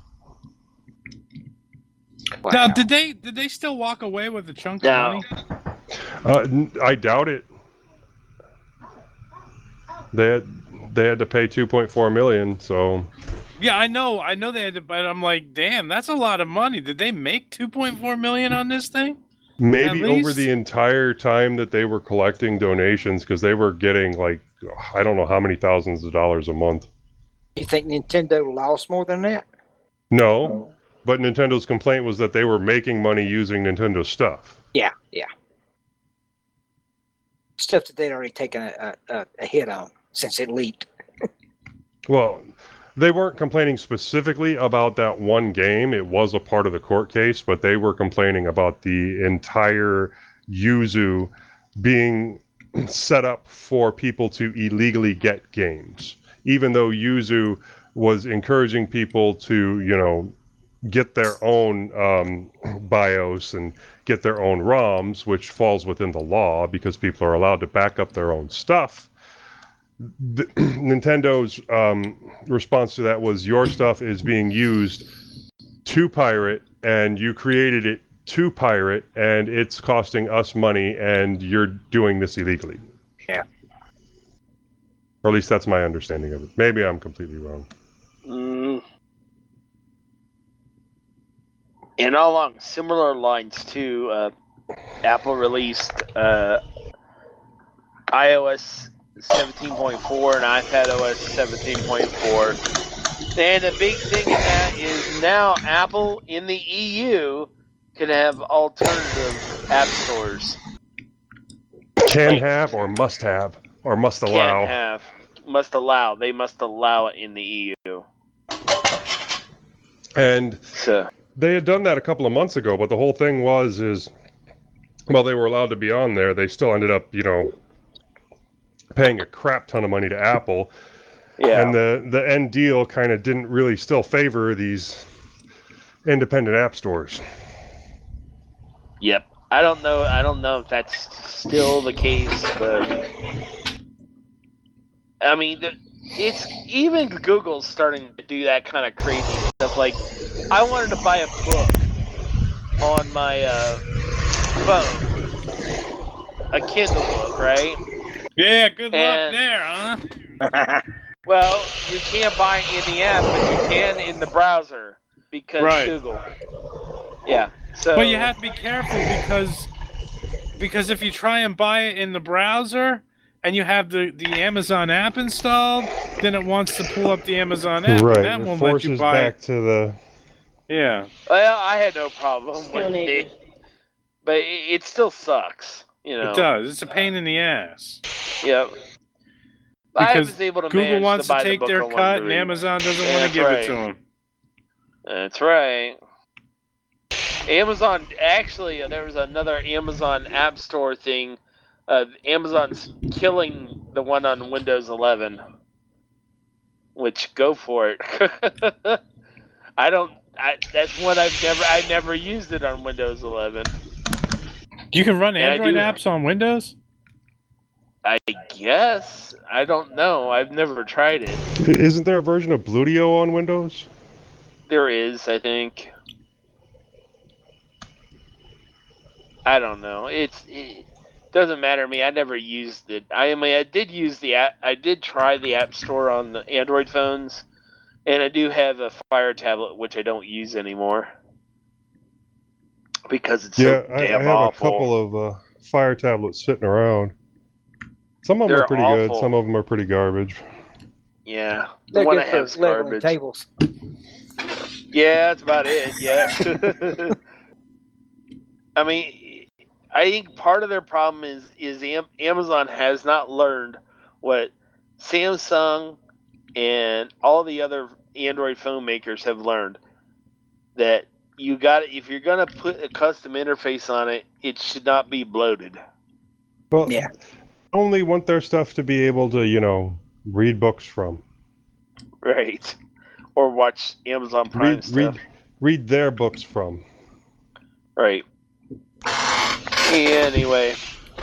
Speaker 10: Wow.
Speaker 2: Now, did they still walk away with a chunk of money?
Speaker 9: I doubt it. they had to pay $2.4 million. So
Speaker 2: Yeah, I know they had to, but I'm like, damn, that's a lot of money. Did they make $2.4 million on this thing?
Speaker 9: maybe
Speaker 2: At
Speaker 9: over
Speaker 2: least?
Speaker 9: the entire time that they were collecting donations, because they were getting like I don't know how many thousands of dollars a month.
Speaker 10: You think Nintendo lost more than that?
Speaker 9: No, but Nintendo's complaint was that they were making money using Nintendo stuff.
Speaker 10: Yeah. Stuff that they'd already taken a hit on since it leaked.
Speaker 9: Well, they weren't complaining specifically about that one game. It was a part of the court case, but they were complaining about the entire Yuzu being set up for people to illegally get games. Even though Yuzu was encouraging people to, get their own BIOS and get their own ROMs, which falls within the law because people are allowed to back up their own stuff. Nintendo's response to that was, your stuff is being used to pirate, and you created it to pirate, and it's costing us money, and you're doing this illegally.
Speaker 10: Yeah.
Speaker 9: Or at least that's my understanding of it. Maybe I'm completely wrong.
Speaker 1: And along similar lines too, Apple released iOS 17.4 and iPadOS 17.4. And the big thing in that is now Apple in the EU can have alternative app stores.
Speaker 9: Can have or must have or must allow.
Speaker 1: Can have. Must allow. They must allow it in the EU.
Speaker 9: And
Speaker 1: So
Speaker 9: they had done that a couple of months ago, but the whole thing was while they were allowed to be on there, they still ended up, paying a crap ton of money to Apple.
Speaker 1: yeah.
Speaker 9: And the end deal kind of didn't really still favor these independent app stores.
Speaker 1: Yep. I don't know if that's still the case, but I mean, it's even Google's starting to do that kind of crazy stuff. Like, I wanted to buy a book on my phone, a Kindle book, right?
Speaker 2: Yeah, good luck
Speaker 1: And-
Speaker 2: there, huh?
Speaker 1: Well, you can't buy it in the app, but you can in the browser because
Speaker 2: Right.
Speaker 1: Google. Yeah. So.
Speaker 2: But you have to be careful because if you try and buy it in the browser and you have the Amazon app installed, then it wants to pull up the Amazon app.
Speaker 9: Right.
Speaker 2: And that
Speaker 9: It
Speaker 2: won't let you
Speaker 9: forces
Speaker 2: buy
Speaker 9: back
Speaker 2: it.
Speaker 9: to the.
Speaker 2: Yeah.
Speaker 1: Well, I had no problem
Speaker 4: Still
Speaker 1: with
Speaker 4: need
Speaker 1: it, but it still sucks.
Speaker 2: It does. It's a pain in the ass.
Speaker 1: Yep. I
Speaker 2: Because
Speaker 1: was able to
Speaker 2: Google
Speaker 1: manage
Speaker 2: wants
Speaker 1: to buy
Speaker 2: to take
Speaker 1: the book
Speaker 2: their
Speaker 1: I wanted
Speaker 2: cut
Speaker 1: to
Speaker 2: and
Speaker 1: read.
Speaker 2: Amazon doesn't
Speaker 1: Yeah,
Speaker 2: want
Speaker 1: that's
Speaker 2: to give
Speaker 1: right.
Speaker 2: it to them.
Speaker 1: That's right. Amazon, actually, there was another Amazon App Store thing. Amazon's killing the one on Windows 11. Which, go for it. That's one I never used it on Windows 11.
Speaker 2: You can run
Speaker 1: Yeah, I
Speaker 2: Android
Speaker 1: do.
Speaker 2: apps on Windows?
Speaker 1: I guess. I don't know. I've never tried it.
Speaker 9: Isn't there a version of Bluetio on Windows?
Speaker 1: There is, I think. I don't know. It doesn't matter to me. I never used it. I did use the app. I did try the App Store on the Android phones, and I do have a Fire tablet, which I don't use anymore because it's so
Speaker 9: I
Speaker 1: damn
Speaker 9: have
Speaker 1: awful.
Speaker 9: a couple of Fire tablets sitting around. Some of them
Speaker 1: They're
Speaker 9: are pretty good.
Speaker 1: awful.
Speaker 9: Some of them are pretty garbage.
Speaker 1: Yeah, the
Speaker 10: They're
Speaker 1: one I
Speaker 10: good
Speaker 1: have
Speaker 10: for
Speaker 1: is
Speaker 10: leveling
Speaker 1: garbage.
Speaker 10: tables.
Speaker 1: Yeah, that's about it. Yeah. I mean, I think part of their problem is Amazon has not learned what Samsung and all the other Android phone makers have learned, that if you're gonna put a custom interface on it, it should not be bloated.
Speaker 9: Well,
Speaker 10: Yeah.
Speaker 9: only want their stuff to be able to, read books from.
Speaker 1: Right. Or watch Amazon Prime stuff.
Speaker 9: Read their books from.
Speaker 1: Right. Anyway.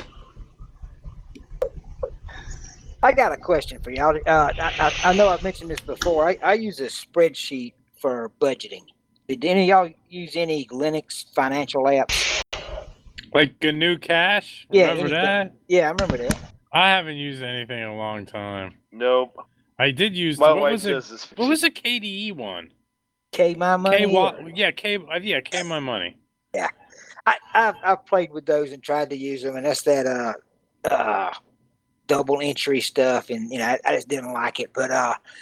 Speaker 10: I got a question for y'all. I know I've mentioned this before. I use a spreadsheet for budgeting. Did any of y'all use any Linux financial apps?
Speaker 2: Like GNU Cash?
Speaker 10: Yeah,
Speaker 2: Remember
Speaker 10: anything.
Speaker 2: that?
Speaker 10: Yeah, I remember that.
Speaker 2: I haven't used anything in a long time.
Speaker 1: Nope.
Speaker 2: I did use
Speaker 1: My
Speaker 2: what
Speaker 1: wife
Speaker 2: was it?
Speaker 1: does this.
Speaker 2: What was the KDE one?
Speaker 10: K My Money.
Speaker 2: K My Money.
Speaker 10: Yeah, I've played with those and tried to use them, and that's that double entry stuff, and I just didn't like it. But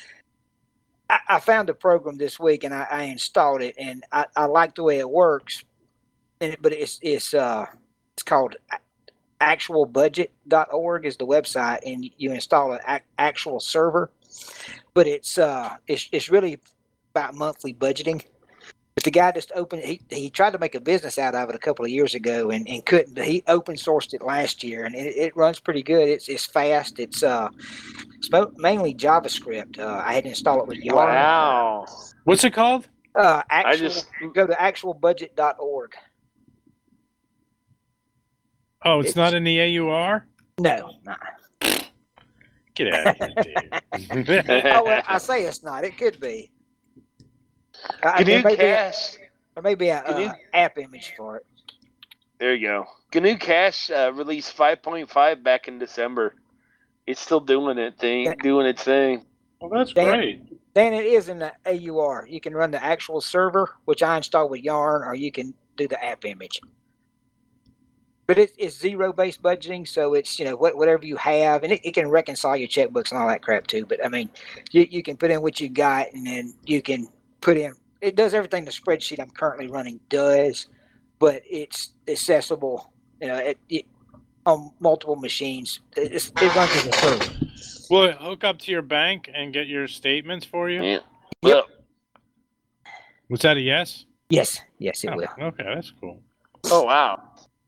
Speaker 10: I found a program this week and I installed it, and I like the way it works. But it's called actualbudget.org is the website, and you install an actual server. But it's really about monthly budgeting. But the guy just opened he tried to make a business out of it a couple of years ago and couldn't. But he open sourced it last year, and it runs pretty good. It's fast. It's mainly JavaScript. I had to install it with Yarn.
Speaker 1: Wow.
Speaker 2: What's it called?
Speaker 10: Go to actualbudget.org.
Speaker 2: Oh, it's not in the AUR?
Speaker 10: No, nah.
Speaker 2: Get out of here, dude.
Speaker 10: Oh, well, I say it's not. It could be.
Speaker 1: GNU Cache.
Speaker 10: There may be an app image for it.
Speaker 1: There you go. GNU Cache released 5.5 back in December. It's still doing its thing.
Speaker 2: Well, that's great.
Speaker 10: Then it is in the AUR. You can run the actual server, which I installed with Yarn, or you can do the app image. But it's zero-based budgeting, so it's whatever you have, and it can reconcile your checkbooks and all that crap too. But I mean, you can put in what you got, and then you can put in. It does everything the spreadsheet I'm currently running does, but it's accessible, on multiple machines. It runs as a server.
Speaker 2: Will it hook up to your bank and get your statements for you?
Speaker 1: Yeah.
Speaker 10: Yep.
Speaker 2: Was that a yes?
Speaker 10: Yes, it will.
Speaker 2: Okay, that's cool.
Speaker 1: Oh wow.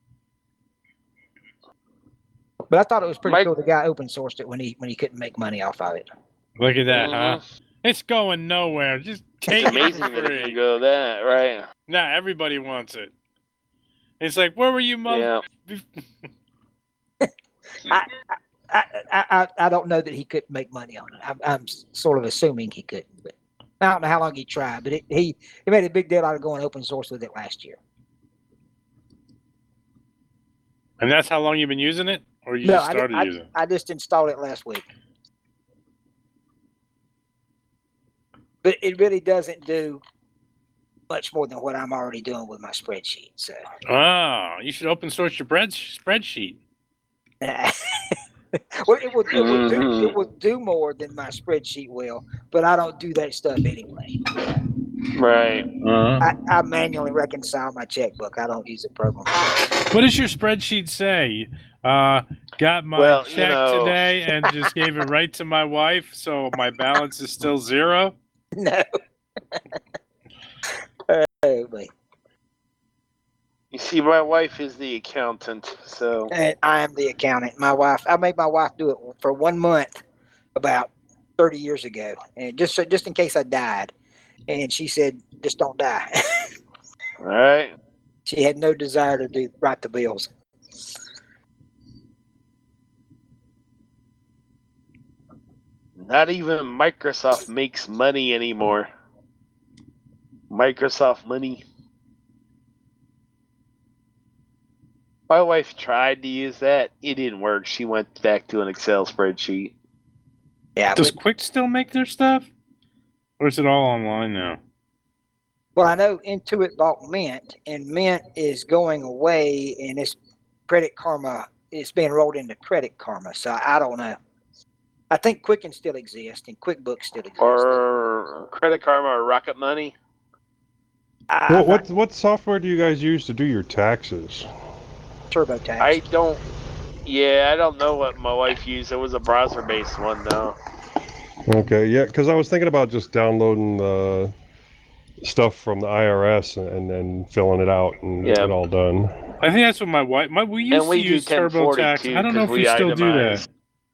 Speaker 10: But I thought it was pretty cool. The guy open sourced it when he couldn't make money off of it.
Speaker 2: Look at that, huh? It's going nowhere. Just take
Speaker 1: It's amazing
Speaker 2: it for
Speaker 1: that
Speaker 2: free.
Speaker 1: you go that, right?
Speaker 2: Nah, everybody wants it. It's like, where were you, mother?
Speaker 1: Yeah.
Speaker 10: I don't know that he couldn't make money on it. I'm sort of assuming he couldn't, but I don't know how long he tried. But he made a big deal out of going open source with it last year.
Speaker 2: And that's how long you've been using it? Or you just started using it?
Speaker 10: I just installed it last week. But it really doesn't do much more than what I'm already doing with my spreadsheet. So.
Speaker 2: Oh, you should open source your spreadsheet.
Speaker 10: Well, it will do more than my spreadsheet will, but I don't do that stuff anyway.
Speaker 1: Right.
Speaker 10: I manually reconcile my checkbook. I don't use a program.
Speaker 2: What does your spreadsheet say? Got my check today and just gave it right to my wife, so my balance is still zero?
Speaker 10: No.
Speaker 1: You see, my wife is the accountant, so.
Speaker 10: And I am the accountant. I made my wife do it for 1 month about 30 years ago, and just in case I died. And she said, "Just don't die."
Speaker 1: Right.
Speaker 10: She had no desire to write the bills.
Speaker 1: Not even Microsoft makes money anymore. Microsoft money. My wife tried to use that. It didn't work. She went back to an Excel spreadsheet.
Speaker 10: Yeah.
Speaker 2: Does Quick still make their stuff? Or is it all online now?
Speaker 10: Well, I know Intuit bought Mint, and Mint is going away, and it's Credit Karma. It's being rolled into Credit Karma, so I don't know. I think Quicken still exists, and QuickBooks still exists.
Speaker 1: Or Credit Karma or Rocket Money.
Speaker 9: What software do you guys use to do your taxes?
Speaker 10: TurboTax.
Speaker 1: I don't know what my wife used. It was a browser-based one, though.
Speaker 9: Okay, yeah, because I was thinking about just downloading the stuff from the IRS and then filling it out and get it all done.
Speaker 2: I think that's what my wife. We used to use TurboTax. I don't know if we still do that.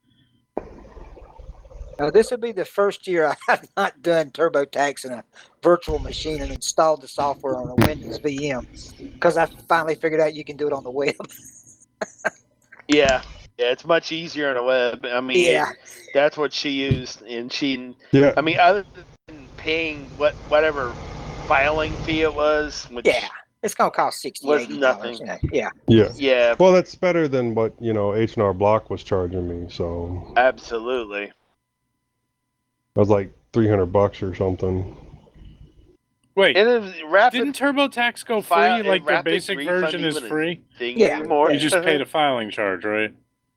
Speaker 10: This would be the first year I have not done TurboTax in a virtual machine and installed the software on a Windows VM, because I finally figured out you can do it on the web.
Speaker 1: Yeah, it's much easier on the web. I mean, that's what she used, and I mean, other than paying whatever filing fee it was, which
Speaker 10: it's gonna cost $60,
Speaker 1: was
Speaker 10: $80.
Speaker 1: nothing.
Speaker 10: Yeah.
Speaker 9: Well, that's better than what H&R Block was charging me. So
Speaker 1: absolutely.
Speaker 9: was like $300 or something.
Speaker 2: Wait,
Speaker 1: And then rapid
Speaker 2: didn't TurboTax go free?
Speaker 1: file-
Speaker 2: Like their
Speaker 1: rapid
Speaker 2: basic
Speaker 1: refund
Speaker 2: version is
Speaker 1: even a
Speaker 2: free?
Speaker 1: thing
Speaker 10: Yeah.
Speaker 1: anymore.
Speaker 2: You just paid a filing charge, right?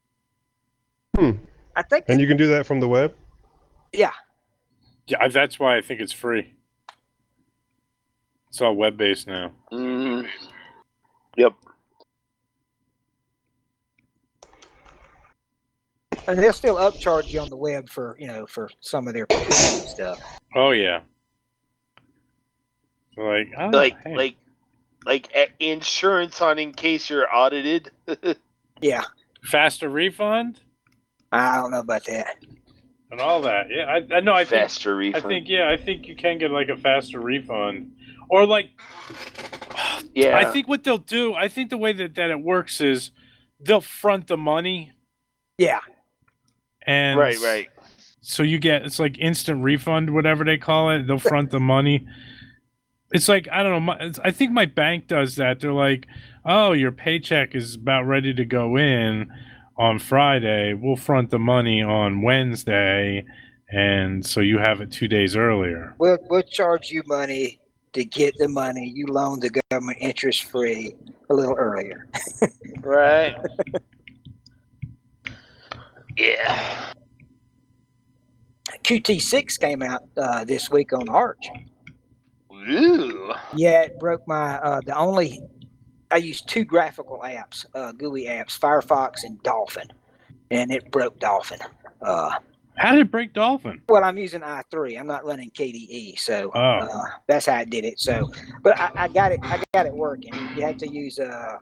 Speaker 10: I think.
Speaker 9: And you can do that from the web?
Speaker 10: Yeah.
Speaker 2: Yeah, that's why I think it's free. It's all web-based now.
Speaker 1: Yep.
Speaker 10: And they'll still upcharge you on the web for for some of their stuff.
Speaker 2: Oh yeah. Like, oh, hey.
Speaker 1: like insurance on in case you're audited.
Speaker 10: Yeah.
Speaker 2: Faster refund
Speaker 10: I don't know about that.
Speaker 2: and all that. Yeah, I know. I think
Speaker 1: Faster refund.
Speaker 2: I think you can get like a faster refund, or like.
Speaker 1: Yeah.
Speaker 2: I think what they'll do. I think the way that it works is they'll front the money.
Speaker 10: Yeah.
Speaker 2: And
Speaker 1: right.
Speaker 2: So you get it's like instant refund, whatever they call it. They'll front the money. It's like I don't know. I think my bank does that. They're like, "Oh, your paycheck is about ready to go in on Friday. We'll front the money on Wednesday, and so you have it 2 days earlier."
Speaker 10: We'll charge you money to get the money you loan the government interest free a little earlier.
Speaker 1: Right. Yeah.
Speaker 10: QT6 came out this week on Arch.
Speaker 1: Ooh.
Speaker 10: Yeah, it broke my I used two graphical apps, GUI apps, Firefox and Dolphin, and it broke Dolphin.
Speaker 2: How did it break Dolphin?
Speaker 10: Well, I'm using i3. I'm not running KDE, so
Speaker 2: Oh.
Speaker 10: that's how I did it. So, but I got it. I got it working. You have to use a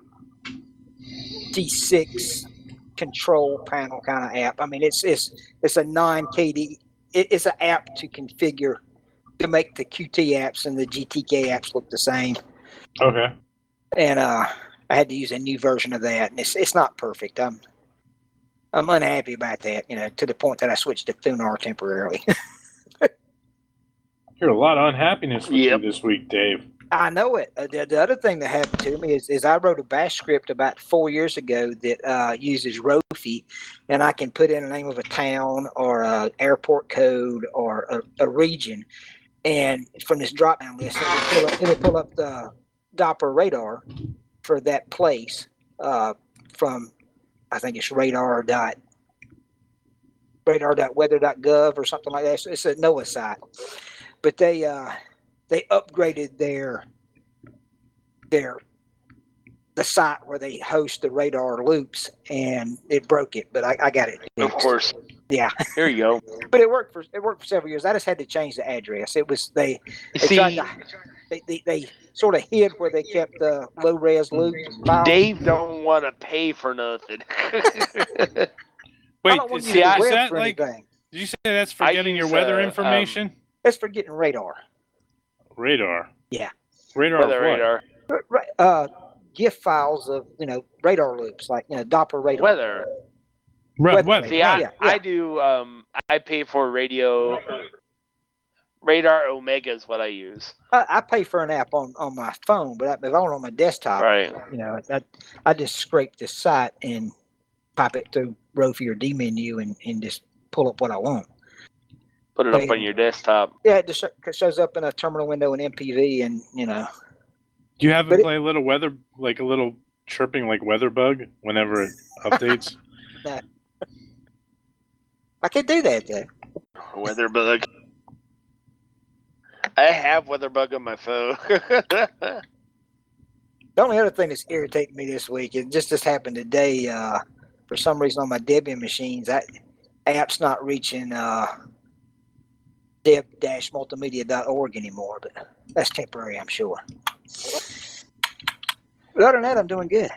Speaker 10: T6 control panel kind of app. I mean, it's a non-KDE. It's an app to configure to make the Qt apps and the GTK apps look the same.
Speaker 2: Okay.
Speaker 10: And I had to use a new version of that, and it's not perfect. I'm unhappy about that, to the point that I switched to Thunar temporarily.
Speaker 2: Hear a lot of unhappiness with you
Speaker 1: Yep.
Speaker 2: this week, Dave.
Speaker 10: I know it. The other thing that happened to me is I wrote a bash script about 4 years ago that uses Rofi, and I can put in the name of a town or an airport code or a region, and from this drop-down list, it'll pull up the Doppler radar for that place from, I think it's radar.weather.gov or something like that. So it's a NOAA site, but they upgraded the site where they host the radar loops, and it broke it. But I got it fixed.
Speaker 1: Of course.
Speaker 10: Yeah.
Speaker 1: Here you go.
Speaker 10: But it worked for several years. I just had to change the address. It was they
Speaker 1: See,
Speaker 10: tried to, they sort of hid where they kept the low res loop files.
Speaker 1: Dave don't want to pay for nothing.
Speaker 10: I
Speaker 2: Wait,
Speaker 10: don't want
Speaker 2: is
Speaker 10: you to use the web
Speaker 2: that
Speaker 10: for
Speaker 2: like?
Speaker 10: anything.
Speaker 2: Did you say that's for
Speaker 1: I
Speaker 2: getting your
Speaker 1: use,
Speaker 2: weather information?
Speaker 10: That's for getting radar.
Speaker 2: Radar.
Speaker 10: Yeah.
Speaker 2: Radar.
Speaker 1: Weather
Speaker 2: of what?
Speaker 10: Right. GIF files of radar loops, like Doppler radar.
Speaker 1: Weather.
Speaker 2: Weather.
Speaker 1: See,
Speaker 10: Yeah.
Speaker 1: I do. I pay for Radar Omega is what I use.
Speaker 10: I pay for an app on my phone, but if I'm on my desktop,
Speaker 1: Right.
Speaker 10: I just scrape the site and pop it through Rofi or dmenu and just pull up what I want.
Speaker 1: Put it up on your desktop.
Speaker 10: Yeah, it just shows up in a terminal window in MPV, and
Speaker 2: Do you have
Speaker 10: But
Speaker 2: it play a little weather, like a little chirping, like weather bug whenever it updates?
Speaker 10: I can do that though.
Speaker 1: Weatherbug. I have Weatherbug on my phone.
Speaker 10: The only other thing that's irritating me this week, it just happened today. For some reason on my Debian machines, that app's not reaching deb-multimedia.org anymore, but that's temporary, I'm sure. But other than that, I'm doing good.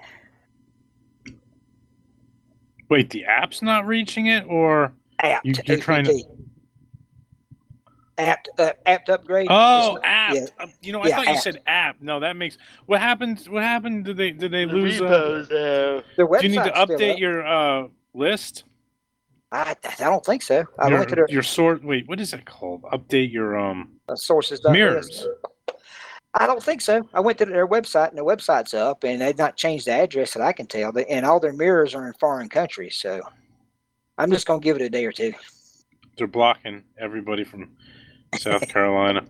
Speaker 2: Wait, the app's not reaching it, or
Speaker 10: Apt,
Speaker 2: you're trying to?
Speaker 10: Apt upgrade.
Speaker 2: Oh,
Speaker 10: It's-
Speaker 2: app.
Speaker 10: yeah.
Speaker 2: I
Speaker 10: Yeah,
Speaker 2: thought you
Speaker 10: app.
Speaker 2: said app. No, that makes. What happened? What happened? Did they
Speaker 1: The
Speaker 2: lose?
Speaker 1: repos,
Speaker 10: Their
Speaker 2: Do you need to
Speaker 10: website's still
Speaker 2: update
Speaker 10: up.
Speaker 2: your list?
Speaker 10: I don't think so. I went to
Speaker 2: Your sort. Wait, what is that called? Update your
Speaker 10: sources.
Speaker 2: mirrors.
Speaker 10: I don't think so. I went to their website, and their website's up, and they've not changed the address that I can tell. And all their mirrors are in foreign countries, so I'm just going to give it a day or two.
Speaker 2: They're blocking everybody from South Carolina.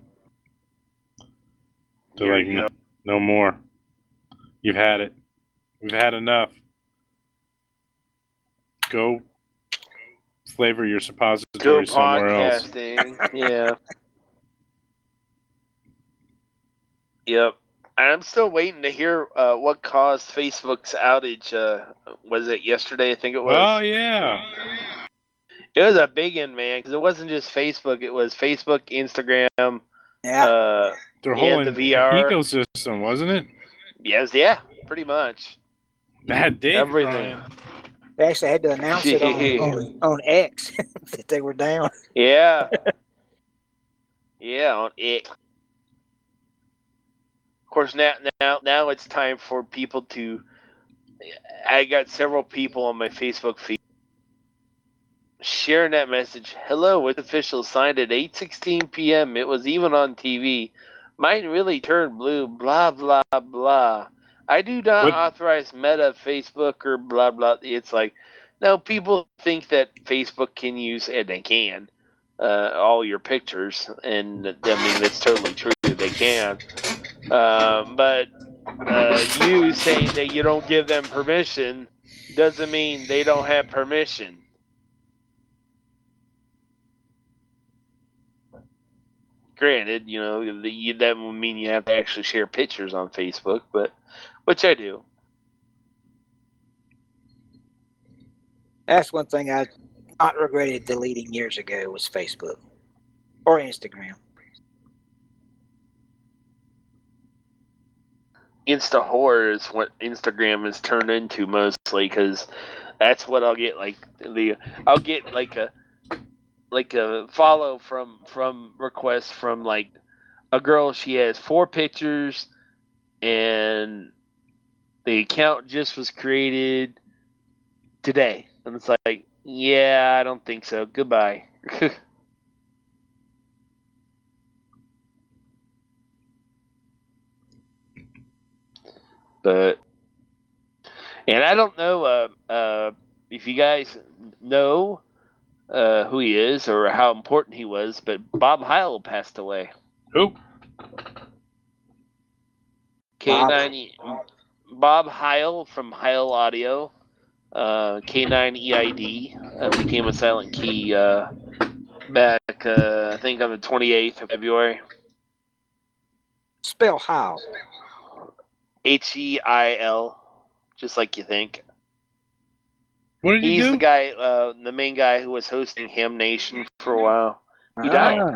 Speaker 2: They're like, no more. You've had it. We've had enough. Go flavor your suppository somewhere else.
Speaker 1: Yeah. Yep. I'm still waiting to hear what caused Facebook's outage. Was it yesterday? I think it was.
Speaker 2: Oh, yeah.
Speaker 1: It was a big one, man, because it wasn't just Facebook. It was Facebook, Instagram.
Speaker 10: Yeah.
Speaker 2: Their whole
Speaker 1: the VR
Speaker 2: ecosystem, wasn't it?
Speaker 1: Yes, yeah, pretty much.
Speaker 2: Bad day.
Speaker 1: Everything.
Speaker 10: They actually had to announce it on X that they were down.
Speaker 1: Yeah. Yeah, on X. Of course, now it's time for people to. I got several people on my Facebook feed sharing that message. Hello, it's official. Signed at 8:16 p.m. It was even on TV. Mine really turned blue. Blah blah blah. I do not authorize Meta, Facebook, or blah blah. It's like, no, people think that Facebook can use, and they can, all your pictures, and I mean that's totally true. They can, but you saying that you don't give them permission doesn't mean they don't have permission. Granted, that would mean you have to actually share pictures on Facebook, but which I do.
Speaker 10: That's one thing I not regretted deleting years ago was Facebook or Instagram.
Speaker 1: Insta horror is what Instagram has turned into mostly, because that's what I'll get. I'll get like a follow from requests from like a girl. She has 4 pictures, and the account just was created today, and it's like, yeah, I don't think so. Goodbye. But, and I don't know if you guys know who he is or how important he was, but Bob Heil passed away.
Speaker 2: Who?
Speaker 1: K9 Bob Heil from Heil Audio. K9EID became a silent key back, I think, on the 28th of February.
Speaker 10: Spell Heil.
Speaker 1: Heil, just like you think.
Speaker 2: What did he do?
Speaker 1: He's the guy, the main guy who was hosting Ham Nation for a while. He died.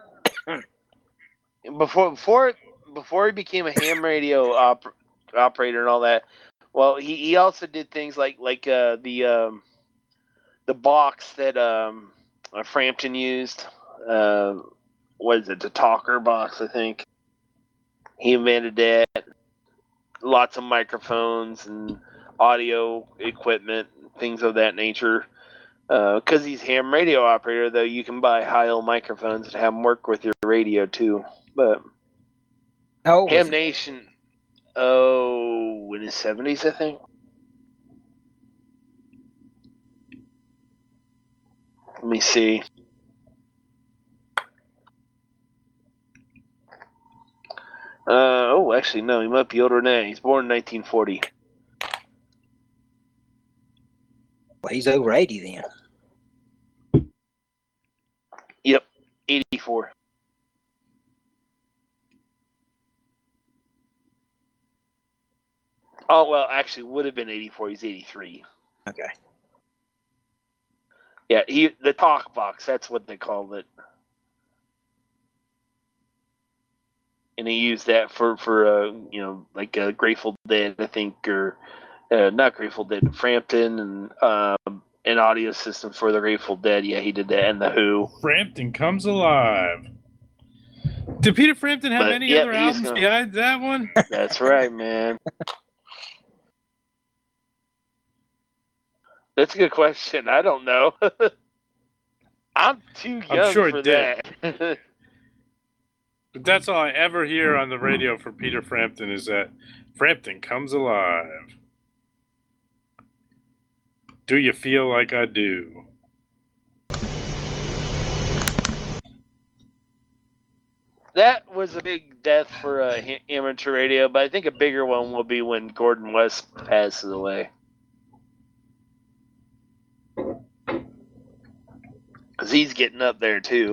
Speaker 1: Before he became a ham radio operator and all that. Well, he also did things like the box that Frampton used. What is it? The talker box, I think. He invented that. Lots of microphones and audio equipment, things of that nature. Because he's ham radio operator, though, you can buy Heil microphones and have them work with your radio too. But Ham Nation, in his 70s, I think. Let me see. Actually, no, he might be older than that. He's born in 1940.
Speaker 10: Well, he's over 80 then.
Speaker 1: Yep, 84. Oh, well, actually, would have been 84. He's 83.
Speaker 10: Okay.
Speaker 1: Yeah, the talk box, that's what they called it. And he used that for like Grateful Dead, I think, or not Grateful Dead, Frampton, and an audio system for the Grateful Dead. Yeah, he did that, and the Who.
Speaker 2: Frampton Comes Alive. Did Peter Frampton have any other albums besides that one?
Speaker 1: That's right, man. That's a good question. I don't know. I'm too young for that.
Speaker 2: But that's all I ever hear on the radio for Peter Frampton is that Frampton comes alive. Do you feel like I do?
Speaker 1: That was a big death for amateur radio, but I think a bigger one will be when Gordon West passes away. Because he's getting up there, too.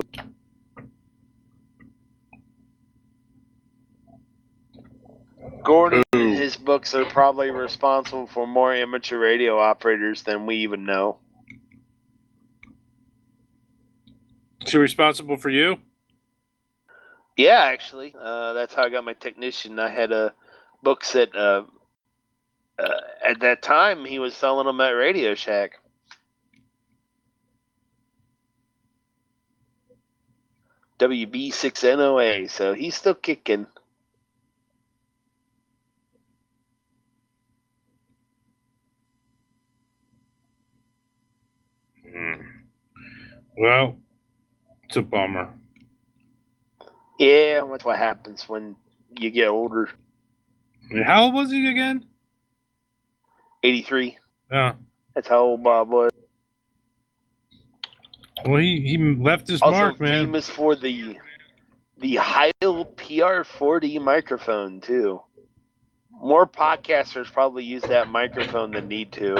Speaker 1: Gordon and his books are probably responsible for more amateur radio operators than we even know.
Speaker 2: Is he responsible for you?
Speaker 1: Yeah, actually. That's how I got my technician. I had books that, at that time, he was selling them at Radio Shack. WB6NOA, so he's still kicking.
Speaker 2: Well, it's a bummer.
Speaker 1: Yeah, that's what happens when you get older.
Speaker 2: How old was he again?
Speaker 1: 83.
Speaker 2: Yeah.
Speaker 1: That's how old Bob was.
Speaker 2: Well, he left his
Speaker 1: Also
Speaker 2: mark, man.
Speaker 1: famous for the Heil PR40 microphone, too. More podcasters probably use that microphone than need to.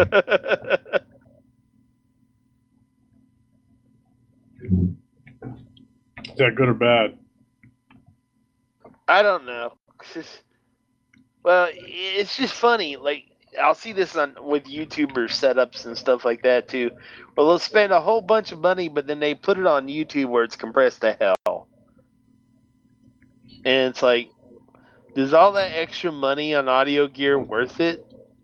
Speaker 2: Is that good or bad?
Speaker 1: I don't know. Well, it's just funny. Like, I'll see this with YouTuber setups and stuff like that too. Well, they'll spend a whole bunch of money, but then they put it on YouTube where it's compressed to hell. And it's like, is all that extra money on audio gear worth it?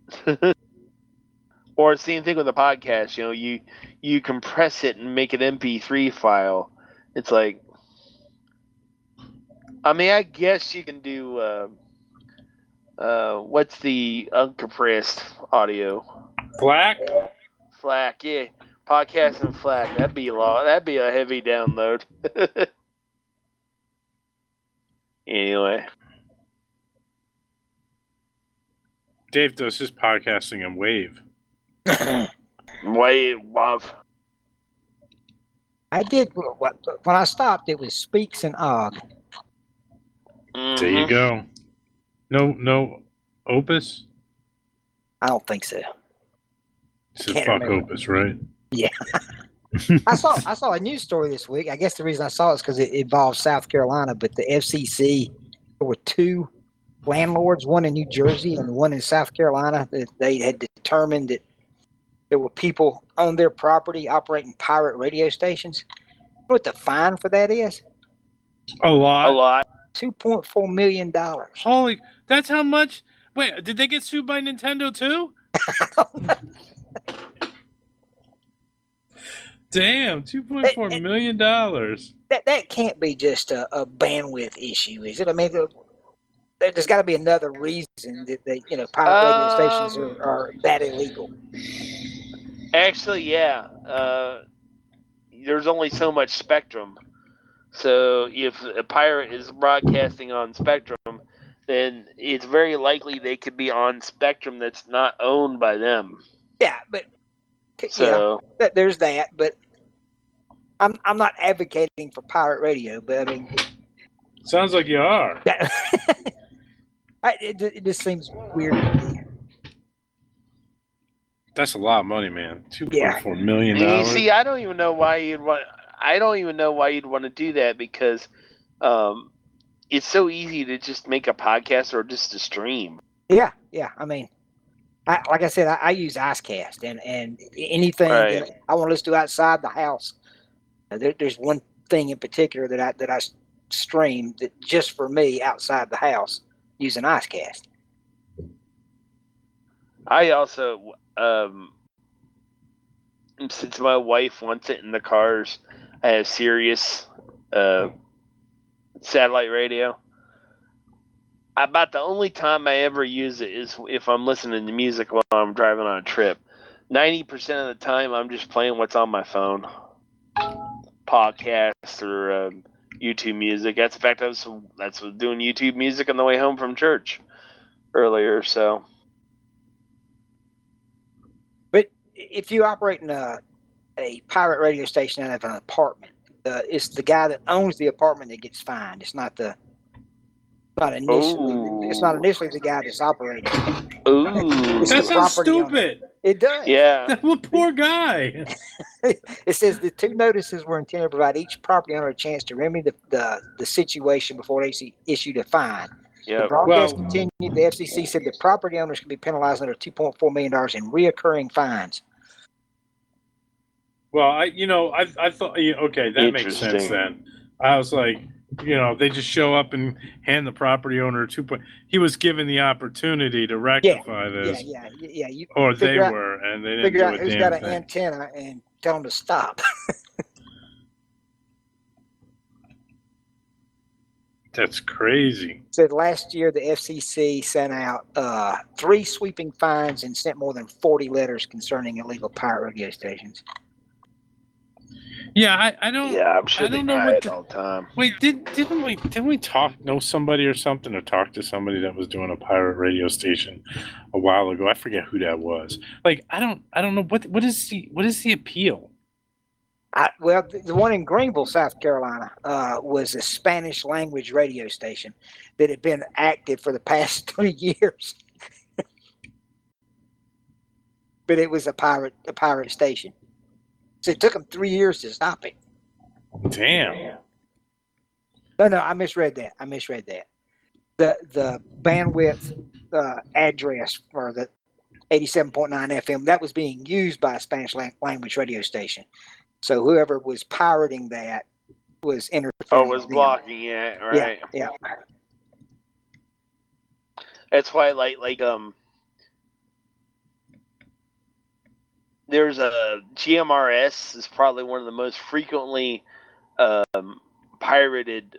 Speaker 1: Or same thing with a podcast. You know, you compress it and make an MP3 file. It's like, I mean, I guess you can do. What's the uncompressed audio? FLAC, yeah. Podcast and FLAC. That'd be a heavy download. Anyway.
Speaker 2: Dave does his podcasting in Wave.
Speaker 1: Wave, love.
Speaker 10: I did. When I stopped, it was Speaks and Og.
Speaker 1: Mm-hmm.
Speaker 2: There you go. No Opus?
Speaker 10: I don't think so.
Speaker 2: This is fuck
Speaker 10: remember.
Speaker 2: Opus, right?
Speaker 10: Yeah. I saw a news story this week. I guess the reason I saw it is because it involves South Carolina, but the FCC, there were two landlords, one in New Jersey and one in South Carolina, that they had determined that there were people on their property operating pirate radio stations. You know what the fine for that is?
Speaker 2: A lot.
Speaker 10: $2.4 million.
Speaker 2: Holy, that's how much? Wait, did they get sued by Nintendo too? Damn, $2.4 million.
Speaker 10: That can't be just a bandwidth issue, is it? I mean, there's got to be another reason that pirate radio stations are that illegal.
Speaker 1: Actually, yeah. There's only so much spectrum. So if a pirate is broadcasting on spectrum, then it's very likely they could be on spectrum that's not owned by them.
Speaker 10: Yeah, but
Speaker 1: so
Speaker 10: there's that. But I'm not advocating for pirate radio, but I mean,
Speaker 2: sounds like you are.
Speaker 10: It just seems weird to me.
Speaker 2: That's a lot of money, man. $2.4 million.
Speaker 1: You see, I don't even know why you'd want to do that, because it's so easy to just make a podcast or just to stream.
Speaker 10: Yeah. I mean, like I said, I use Icecast, and anything that I want to listen to outside the house. There's one thing in particular that I stream that just for me outside the house using Icecast.
Speaker 1: I also, since my wife wants it in the cars, I have Sirius satellite radio. About the only time I ever use it is if I'm listening to music while I'm driving on a trip. 90% of the time, I'm just playing what's on my phone, podcasts or YouTube music. That's in fact, I was doing YouTube music on the way home from church earlier. So,
Speaker 10: but if you operate in a pirate radio station out of an apartment, it's the guy that owns the apartment that gets fined. It's not the not initially. It's not initially the guy that's operating.
Speaker 1: Ooh.
Speaker 10: It's
Speaker 2: That
Speaker 10: the
Speaker 2: sounds
Speaker 10: property owner.
Speaker 2: stupid.
Speaker 10: It does.
Speaker 1: Yeah.
Speaker 2: That poor guy.
Speaker 10: It says the two notices were intended to provide each property owner a chance to remedy the situation before they issued a fine. The
Speaker 1: Yeah.
Speaker 10: broadcast
Speaker 2: Well-
Speaker 10: continued. The FCC said the property owners can be penalized under $2.4 million in reoccurring fines.
Speaker 2: Well, I thought, okay, that makes sense
Speaker 1: Interesting.
Speaker 2: then. I was like, they just show up and hand the property owner he was given the opportunity to rectify this,
Speaker 10: Yeah. You
Speaker 2: or they
Speaker 10: figure out-
Speaker 2: were, and they didn't
Speaker 10: figure
Speaker 2: do
Speaker 10: out
Speaker 2: a
Speaker 10: who's
Speaker 2: damn
Speaker 10: got an
Speaker 2: thing.
Speaker 10: antenna and tell them to stop.
Speaker 2: That's crazy.
Speaker 10: Said last year the FCC sent out 3 sweeping fines and sent more than 40 letters concerning illegal pirate radio stations.
Speaker 2: Yeah, I don't.
Speaker 1: Yeah, I'm sure
Speaker 2: I
Speaker 1: they
Speaker 2: don't know
Speaker 1: buy
Speaker 2: what
Speaker 1: it
Speaker 2: the-
Speaker 1: all the time.
Speaker 2: Wait, didn't we know somebody or something, or talk to somebody that was doing a pirate radio station a while ago? I forget who that was. Like, I don't know what is the appeal?
Speaker 10: Well, the one in Greenville, South Carolina, was a Spanish language radio station that had been active for the past 3 years. But it was a pirate station. So it took them 3 years to stop it.
Speaker 2: Damn.
Speaker 10: No, I misread that. The bandwidth address for the 87.9 FM, that was being used by a Spanish language radio station. So whoever was pirating that was interfering.
Speaker 1: Was
Speaker 10: with them.
Speaker 1: blocking it, right?
Speaker 10: Yeah.
Speaker 1: That's why, there's a GMRS is probably one of the most frequently pirated.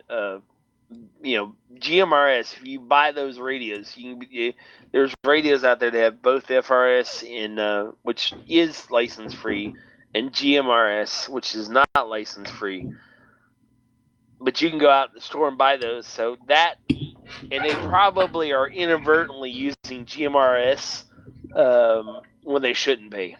Speaker 1: GMRS. If you buy those radios, there's radios out there that have both FRS and which is license free, and GMRS, which is not license free. But you can go out in the store and buy those. So that, and they probably are inadvertently using GMRS when they shouldn't be.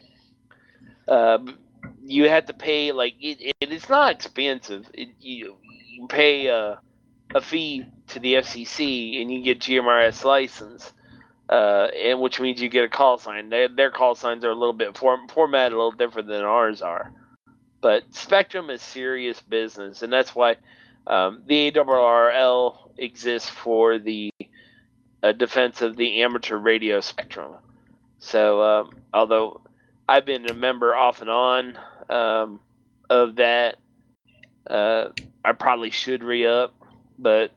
Speaker 1: You have to pay it's not expensive. You pay a fee to the FCC and you get GMRS license, and which means you get a call sign. Their call signs are a little bit formatted a little different than ours are. But Spectrum is serious business, and that's why the ARRL exists for the defense of the amateur radio spectrum. So although I've been a member off and on of that, I probably should re-up, but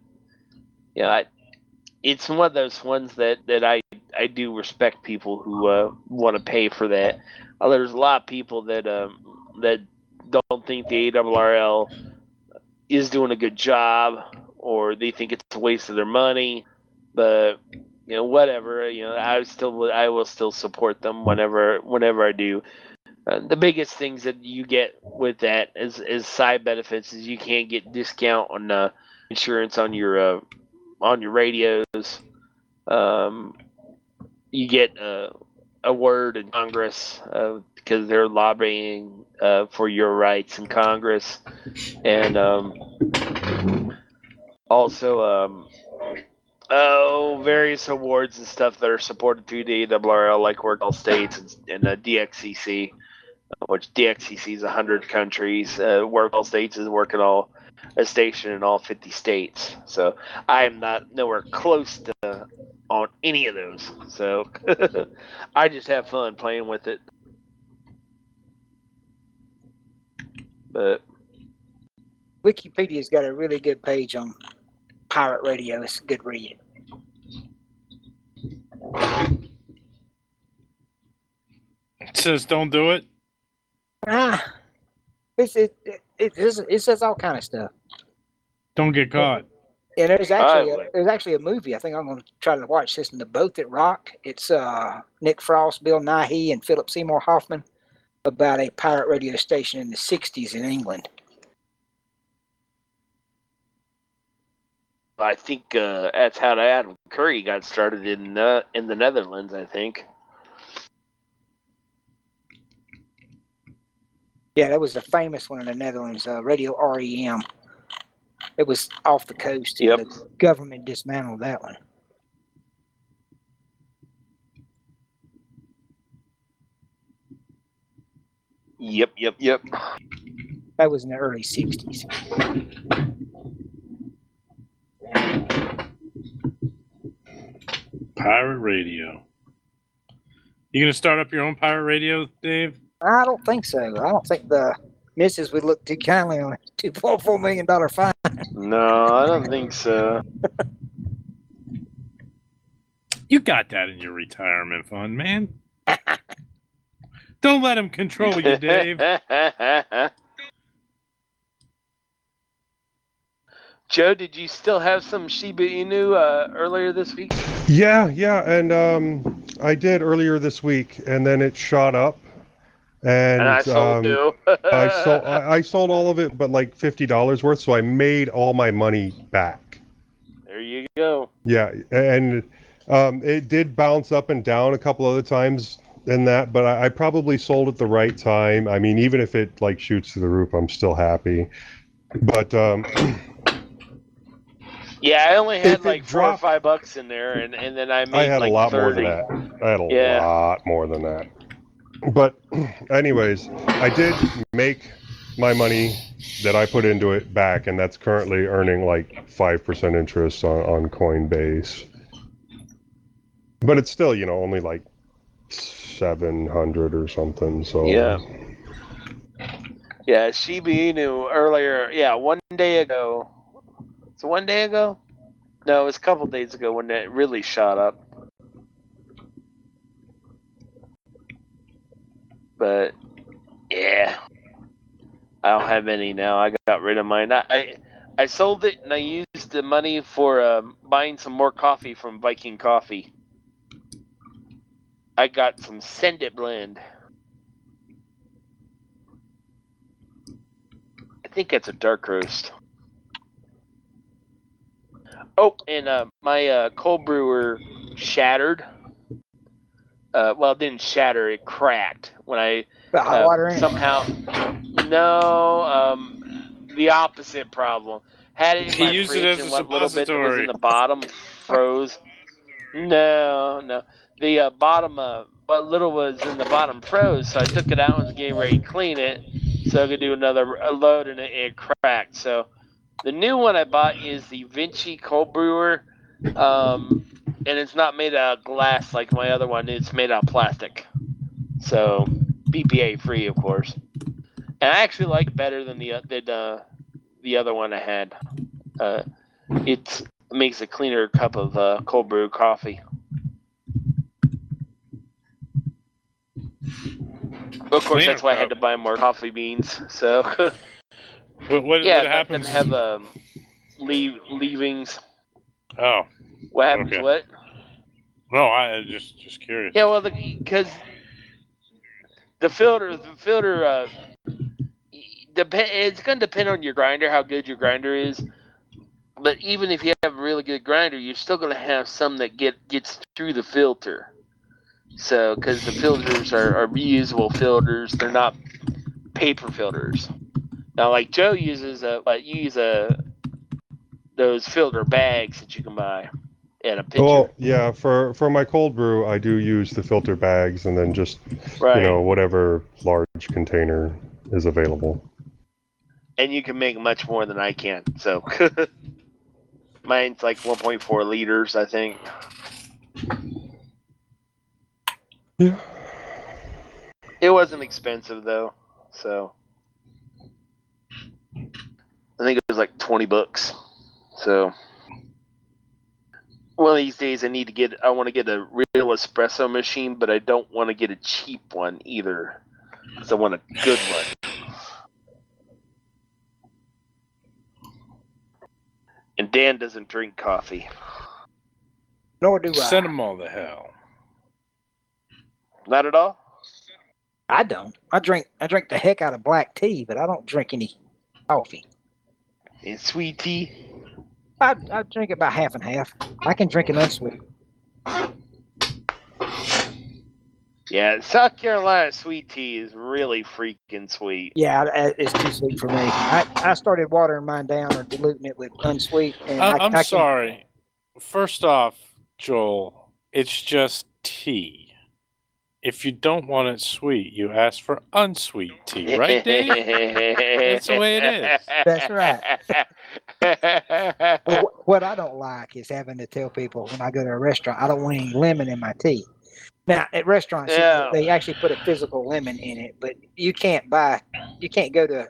Speaker 1: it's one of those ones that I do respect people who want to pay for that. There's a lot of people that don't think the ARRL is doing a good job, or they think it's a waste of their money. But whatever. I will still support them whenever I do. The biggest things that you get with that is side benefits is you can't get discount on insurance on your radios. You get a word in Congress because they're lobbying for your rights in Congress, and also various awards and stuff that are supported through the ARRL, like Work All States and DXCC, which DXCC is 100 countries. Work All States is working a station in all 50 states. So I am not nowhere close to on any of those. So I just have fun playing with it. But
Speaker 10: Wikipedia's got a really good page on pirate radio. It's a good read.
Speaker 2: It says don't do it.
Speaker 10: It says all kind of stuff.
Speaker 2: Don't get caught.
Speaker 10: And there's actually a movie I think I'm going to try to watch this in The Boat That Rocked. It's Nick Frost, Bill Nighy, and Philip Seymour Hoffman about a pirate radio station in the 60s in England.
Speaker 1: I think that's how Adam Curry got started in the Netherlands, I think.
Speaker 10: Yeah, that was the famous one in the Netherlands, Radio REM. It was off the coast. And
Speaker 1: Yep.
Speaker 10: the government dismantled that one.
Speaker 1: Yep.
Speaker 10: That was in the early 60s.
Speaker 2: Pirate radio. You gonna start up your own pirate radio, Dave?
Speaker 10: I don't think so. I don't think the missus would look too kindly on a $2.4 million fine.
Speaker 1: No, I don't think so.
Speaker 2: You got that in your retirement fund, man. Don't let him control you, Dave.
Speaker 1: Joe, did you still have some Shiba Inu earlier this week?
Speaker 9: Yeah, and I did earlier this week, and then it shot up, and
Speaker 1: I sold too.
Speaker 9: I sold all of it, but like $50 worth, so I made all my money back.
Speaker 1: There you go.
Speaker 9: Yeah, and it did bounce up and down a couple other times in that, but I probably sold at the right time. I mean, even if it like shoots through the roof, I'm still happy. But
Speaker 1: yeah, I only had like
Speaker 9: dropped,
Speaker 1: $4 or $5 in there, and then I made
Speaker 9: I had
Speaker 1: like
Speaker 9: a lot
Speaker 1: 30.
Speaker 9: more than that. I had a lot more than that. But anyways, I did make my money that I put into it back, and that's currently earning like 5% interest on Coinbase. But it's still, only like 700 or something. So
Speaker 1: yeah, Shiba Inu earlier. Yeah, one day ago. So 1 day ago? No, it was a couple days ago when it really shot up. But yeah, I don't have any now. I got rid of mine. I sold it and I used the money for buying some more coffee from Viking Coffee. I got some Send It blend. I think it's a dark roast. Oh, and my cold brewer shattered. Well, it didn't shatter; it cracked when I
Speaker 10: Got hot water in it.
Speaker 1: somehow. No, the opposite problem. Had it in
Speaker 2: He
Speaker 1: my
Speaker 2: used it
Speaker 1: fridge,
Speaker 2: as
Speaker 1: and
Speaker 2: a
Speaker 1: what little bit that was
Speaker 2: suppository.
Speaker 1: in the bottom froze. No, the bottom, what little was in the bottom froze. So I took it out and was getting ready to clean it, so I could do another load, and it cracked. So the new one I bought is the Vinci cold brewer, and it's not made out of glass like my other one. It's made out of plastic, so BPA free, of course. And I actually like it better than the other one I had. It makes a cleaner cup of cold brew coffee. Of course, that's why I had to buy more coffee beans. So
Speaker 2: What happens?
Speaker 1: That doesn't have leavings.
Speaker 2: Oh.
Speaker 1: What happens?
Speaker 2: Okay.
Speaker 1: What?
Speaker 2: No, I just curious.
Speaker 1: Yeah, well, because the filter, it's going to depend on your grinder, how good your grinder is. But even if you have a really good grinder, you're still going to have some that gets through the filter. So, because the filters are reusable filters, they're not paper filters. Now, like Joe uses, those filter bags that you can buy in a pitcher.
Speaker 9: Well, yeah, for my cold brew, I do use the filter bags, and then just whatever large container is available.
Speaker 1: And you can make much more than I can. So mine's like 1.4 liters, I think.
Speaker 9: Yeah.
Speaker 1: It wasn't expensive though, so I think it was like $20. So one of these days I want to get a real espresso machine, but I don't want to get a cheap one either. because I want a good one. And Dan doesn't drink coffee.
Speaker 10: Nor do I.
Speaker 2: Send them all to hell.
Speaker 1: Not at all?
Speaker 10: I don't. I drink the heck out of black tea, but I don't drink any coffee.
Speaker 1: And sweet tea?
Speaker 10: I drink it about half and half. I can drink it unsweet.
Speaker 1: Yeah, South Carolina sweet tea is really freaking sweet.
Speaker 10: Yeah, it's too sweet for me. I started watering mine down or diluting it with unsweet, and
Speaker 2: I'm
Speaker 10: I
Speaker 2: sorry. First off, Joel, it's just tea. If you don't want it sweet, you ask for unsweet tea, right, Dave? That's the way it is.
Speaker 10: That's right. Well, what I don't like is having to tell people when I go to a restaurant I don't want any lemon in my tea. Now at restaurants
Speaker 1: Yeah.
Speaker 10: they actually put a physical lemon in it, but you can't go to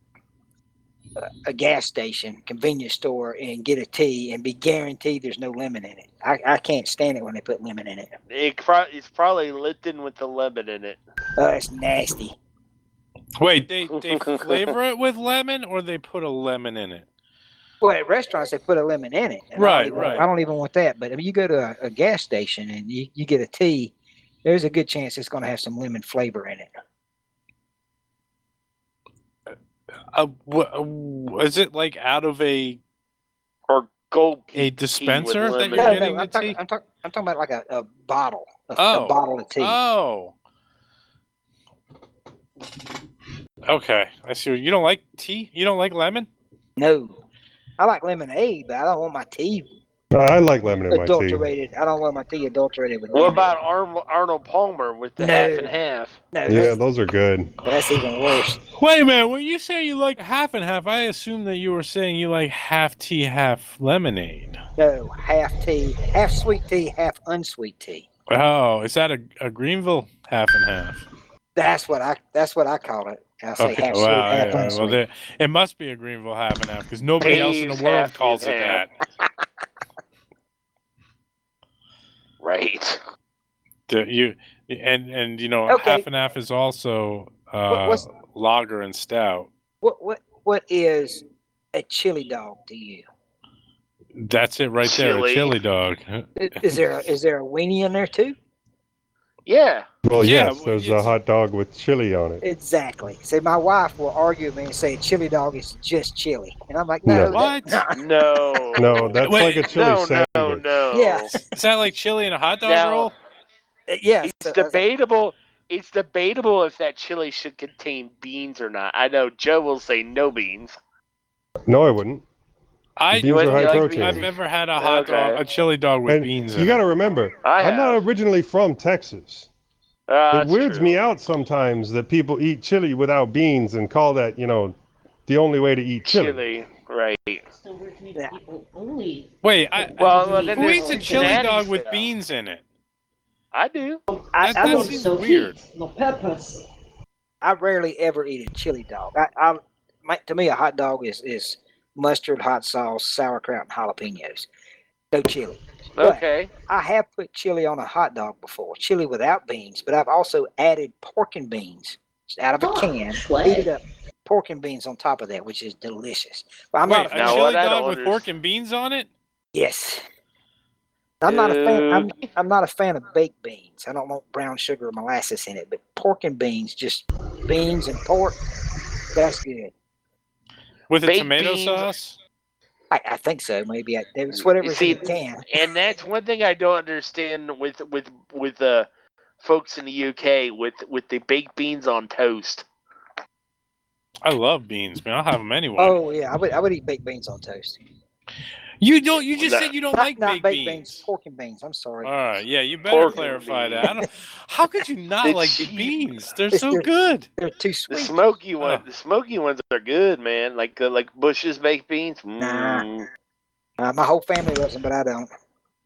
Speaker 10: a gas station, convenience store, and get a tea and be guaranteed there's no lemon in it. I can't stand it when they put lemon in it.
Speaker 1: It's probably Lipton with the lemon in it.
Speaker 10: It's nasty.
Speaker 2: Wait, they flavor it with lemon, or they put a lemon in it?
Speaker 10: Well, at restaurants they put a lemon in it. And
Speaker 2: Right.
Speaker 10: I don't even want that. But if you go to a gas station and you get a tea, there's a good chance it's going to have some lemon flavor in it.
Speaker 2: Is it like out of a
Speaker 1: Gold
Speaker 2: dispenser that you're
Speaker 10: No,
Speaker 2: getting
Speaker 10: I'm
Speaker 2: the tea?
Speaker 10: talking about like a bottle, a
Speaker 2: Oh.
Speaker 10: bottle of tea.
Speaker 2: Oh. Okay, I see. You don't like tea? You don't like lemon?
Speaker 10: No, I like lemonade, but I don't want my tea
Speaker 9: I like lemon in my tea.
Speaker 10: adulterated. I don't want my tea adulterated with
Speaker 1: What
Speaker 10: lemon.
Speaker 1: about Arnold Palmer with the
Speaker 10: No.
Speaker 1: half and half?
Speaker 10: No,
Speaker 9: Yeah, those are good.
Speaker 10: that's even worse.
Speaker 2: Wait a minute. When you say you like half and half, I assume that you were saying you like half tea, half lemonade.
Speaker 10: No, half tea, half sweet tea, half unsweet tea.
Speaker 2: Oh, is that a Greenville half and half?
Speaker 10: That's what I call it. I say half sweet,
Speaker 2: wow,
Speaker 10: half
Speaker 2: yeah,
Speaker 10: unsweet.
Speaker 2: well, it must be a Greenville half and half because nobody else in the world
Speaker 1: Half
Speaker 2: calls it
Speaker 1: and
Speaker 2: that.
Speaker 1: Right.
Speaker 2: You know,
Speaker 10: Okay.
Speaker 2: half and half is also
Speaker 10: what's-
Speaker 2: lager and stout.
Speaker 10: What is a chili dog to you?
Speaker 2: That's it right there, a
Speaker 1: Chili.
Speaker 2: chili dog.
Speaker 10: Is there a weenie in there too?
Speaker 1: Yeah.
Speaker 9: Well,
Speaker 2: Yeah,
Speaker 9: yes,
Speaker 2: well,
Speaker 9: there's a
Speaker 2: it's-
Speaker 9: hot dog with chili on it.
Speaker 10: Exactly. See, my wife will argue with me and say chili dog is just chili, and I'm like, no.
Speaker 9: No.
Speaker 2: What?
Speaker 1: No.
Speaker 9: No, that's
Speaker 2: Wait,
Speaker 9: like a chili
Speaker 1: No,
Speaker 9: sandwich.
Speaker 1: no.
Speaker 10: Yeah.
Speaker 2: Is that like chili and a hot dog
Speaker 1: Now-
Speaker 2: roll?
Speaker 10: Yeah.
Speaker 1: It's debatable. It's debatable if that chili should contain beans or not. I know Joe will say no beans.
Speaker 9: No, I wouldn't. Beans
Speaker 1: You
Speaker 9: are high
Speaker 1: like
Speaker 9: protein.
Speaker 2: I've never had a hot
Speaker 1: Okay.
Speaker 2: dog, a chili dog with
Speaker 9: And
Speaker 2: beans in
Speaker 9: you
Speaker 2: it.
Speaker 9: got to remember,
Speaker 1: I
Speaker 9: I'm not
Speaker 1: have.
Speaker 9: originally from Texas. It
Speaker 1: That's
Speaker 9: weirds
Speaker 1: true.
Speaker 9: me out sometimes that people eat chili without beans and call that, the only way to eat chili.
Speaker 1: Right.
Speaker 4: So we're Canadian people only.
Speaker 2: Wait,
Speaker 1: Well, then
Speaker 2: who
Speaker 1: there's
Speaker 2: eats a
Speaker 1: some
Speaker 2: chili dog
Speaker 1: shenanigans
Speaker 2: with
Speaker 1: there.
Speaker 2: beans in it?
Speaker 1: I do.
Speaker 2: That
Speaker 10: don't-
Speaker 2: seems
Speaker 4: So
Speaker 2: weird.
Speaker 4: heat, no peppers.
Speaker 10: I rarely ever eat a chili dog. To me, a hot dog is mustard, hot sauce, sauerkraut, and jalapenos. No chili. But
Speaker 1: Okay.
Speaker 10: I have put chili on a hot dog before, chili without beans, but I've also added pork and beans out of a
Speaker 4: Oh,
Speaker 10: can,
Speaker 4: swag.
Speaker 10: heated up pork and beans on top of that, which is delicious. But I'm
Speaker 2: Wait,
Speaker 10: not a
Speaker 2: a
Speaker 10: fan.
Speaker 1: Now,
Speaker 2: chili
Speaker 1: what I
Speaker 2: dog
Speaker 1: don't
Speaker 2: with pork and beans on it?
Speaker 10: Yes. I'm not a fan. I'm not a fan of baked beans. I don't want brown sugar or molasses in it, but pork and beans, just beans and pork, that's good.
Speaker 2: With a
Speaker 1: Baked
Speaker 2: tomato
Speaker 1: beans.
Speaker 2: sauce?
Speaker 10: I think so. Maybe it's whatever's
Speaker 1: See,
Speaker 10: in the can.
Speaker 1: And that's one thing I don't understand with folks in the UK with the baked beans on toast.
Speaker 2: I love beans, man. I'll have them anyway.
Speaker 10: Oh yeah, I would eat baked beans on toast.
Speaker 2: You don't? You just
Speaker 1: No.
Speaker 2: said you don't
Speaker 10: Not,
Speaker 2: like
Speaker 10: not
Speaker 2: baked beans.
Speaker 10: pork and beans. I'm sorry.
Speaker 2: All right, yeah, you better
Speaker 1: Pork and
Speaker 2: clarify
Speaker 1: beans.
Speaker 2: that. I don't, how could you not
Speaker 1: It's
Speaker 2: like
Speaker 1: cheap.
Speaker 2: beans? They're
Speaker 10: It's
Speaker 2: so
Speaker 10: good.
Speaker 2: good.
Speaker 10: They're too
Speaker 1: The
Speaker 10: sweet.
Speaker 1: smoky one,
Speaker 2: Oh.
Speaker 1: the smoky ones are good, man. Like Bush's baked beans.
Speaker 10: Nah.
Speaker 1: Mm.
Speaker 10: My whole family loves them, but I don't.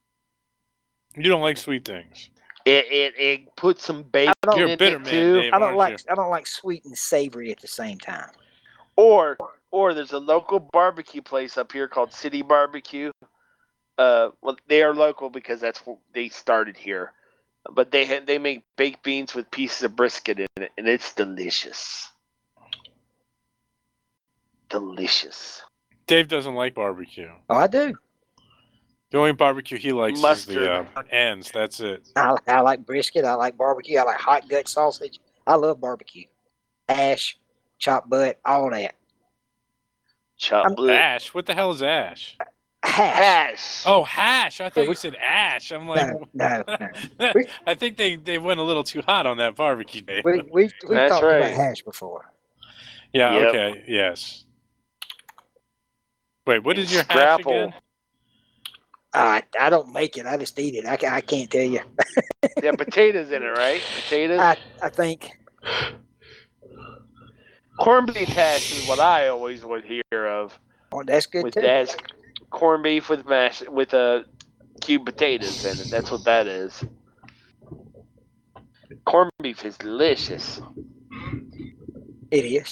Speaker 2: You don't like sweet things.
Speaker 1: It puts some bacon
Speaker 10: don't-
Speaker 2: You're
Speaker 1: in
Speaker 2: a bitter
Speaker 1: it
Speaker 2: man,
Speaker 1: too.
Speaker 2: Dave,
Speaker 10: I don't
Speaker 2: aren't
Speaker 10: like.
Speaker 2: you?
Speaker 10: I don't like sweet and savory at the same time.
Speaker 1: Or there's a local barbecue place up here called City Barbecue. Well, they are local because that's what they started here. But they make baked beans with pieces of brisket in it, and it's delicious. Delicious.
Speaker 2: Dave doesn't like barbecue.
Speaker 10: Oh, I do.
Speaker 2: The only barbecue he likes
Speaker 1: Mustard.
Speaker 2: is the ends. That's it.
Speaker 10: I like brisket. I like barbecue. I like hot gut sausage. I love barbecue. Ash, chopped butt, all that.
Speaker 1: Chopped blue.
Speaker 2: Ash? What the hell is ash?
Speaker 10: Hash.
Speaker 2: Oh, hash. I thought you said ash. I'm like,
Speaker 10: No.
Speaker 2: I think they went a little too hot on that barbecue day.
Speaker 10: We've
Speaker 1: That's
Speaker 10: talked
Speaker 1: right.
Speaker 10: about hash before.
Speaker 2: Yeah,
Speaker 1: Yep.
Speaker 2: okay, yes. Wait, what is your hash
Speaker 1: Scrapple.
Speaker 2: again?
Speaker 10: I don't make it. I just eat it. I can't tell you.
Speaker 1: Yeah, potatoes in it, right? Potatoes.
Speaker 10: I think.
Speaker 1: Corned beef hash is what I always would hear of.
Speaker 10: Oh, that's good
Speaker 1: With
Speaker 10: too.
Speaker 1: that's corned beef with cubed potatoes in it. That's what that is. Corned beef is delicious.
Speaker 10: It is.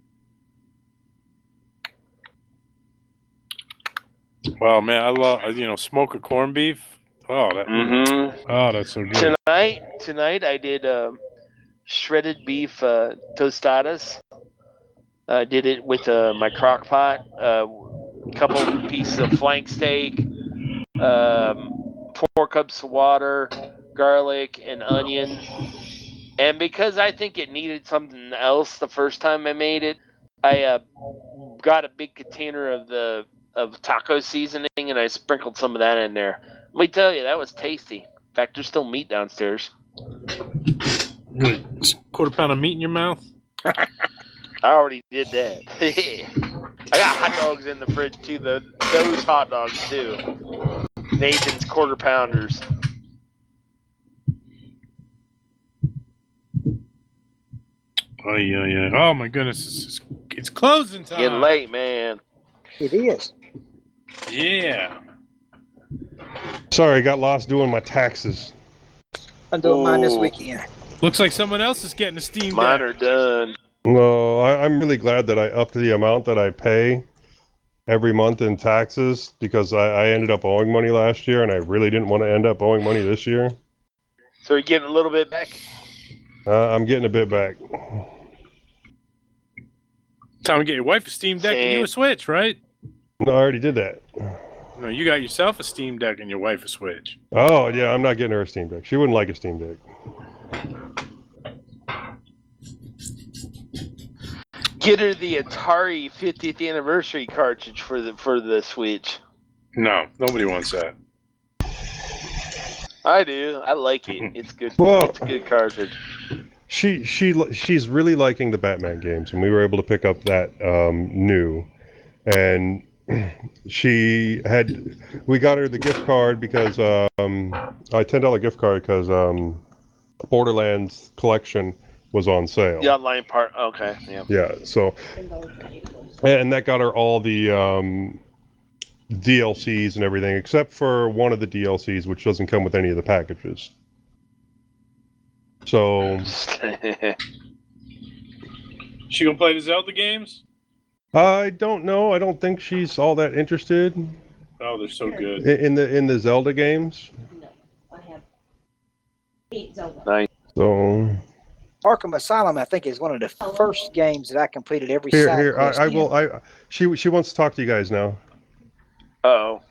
Speaker 2: Well, man, I love smoke a corned beef. Oh, that's so good.
Speaker 1: Tonight I did shredded beef tostadas. I did it with my crock pot. A couple pieces of flank steak, 4 cups of water, garlic, and onion. And because I think it needed something else the first time I made it, I got a big container of taco seasoning, and I sprinkled some of that in there. Let me tell you, that was tasty. In fact, there's still meat downstairs.
Speaker 2: Quarter pound of meat in your mouth?
Speaker 1: I already did that. I got hot dogs in the fridge too. Those hot dogs too. Nathan's quarter pounders.
Speaker 2: Oh yeah. Oh my goodness, it's closing time.
Speaker 1: Getting late, man.
Speaker 10: It is.
Speaker 2: Yeah.
Speaker 9: Sorry, I got lost doing my taxes.
Speaker 10: I'm doing mine this
Speaker 1: Ooh.
Speaker 10: weekend.
Speaker 2: Looks like someone else is getting a Steam
Speaker 1: Mine
Speaker 2: Deck.
Speaker 1: are done.
Speaker 9: No, I'm really glad that I upped the amount that I pay every month in taxes because I ended up owing money last year, and I really didn't want to end up owing money this year.
Speaker 1: So you're getting a little bit back.
Speaker 9: I'm getting a bit back.
Speaker 2: Time to get your wife a Steam Deck and you a Switch, right?
Speaker 9: No, I already did that.
Speaker 2: No, you got yourself a Steam Deck and your wife a Switch.
Speaker 9: Oh, yeah, I'm not getting her a Steam Deck. She wouldn't like a Steam Deck.
Speaker 1: Get her the Atari 50th anniversary cartridge for the Switch.
Speaker 2: No, nobody wants that.
Speaker 1: I do. I like it. It's good.
Speaker 9: Well,
Speaker 1: It's a good cartridge.
Speaker 9: She's really liking the Batman games, and we were able to pick up that new, and we got her the gift card because a $10 gift card because Borderlands collection was on sale.
Speaker 1: The online part. Okay. Yeah.
Speaker 9: Yeah. So, and that got her all the DLCs and everything, except for one of the DLCs, which doesn't come with any of the packages. So,
Speaker 2: She gonna play the Zelda games?
Speaker 9: I don't know. I don't think she's all that interested
Speaker 2: Oh, they're so good.
Speaker 9: in the Zelda games.
Speaker 4: No, I have 8 Zelda.
Speaker 1: Nice.
Speaker 9: So
Speaker 10: Arkham Asylum, I think, is one of the first games that I completed every
Speaker 9: here,
Speaker 10: side
Speaker 9: here,
Speaker 10: quest
Speaker 9: I
Speaker 10: in.
Speaker 9: will. She wants to talk to you guys now.
Speaker 1: Oh.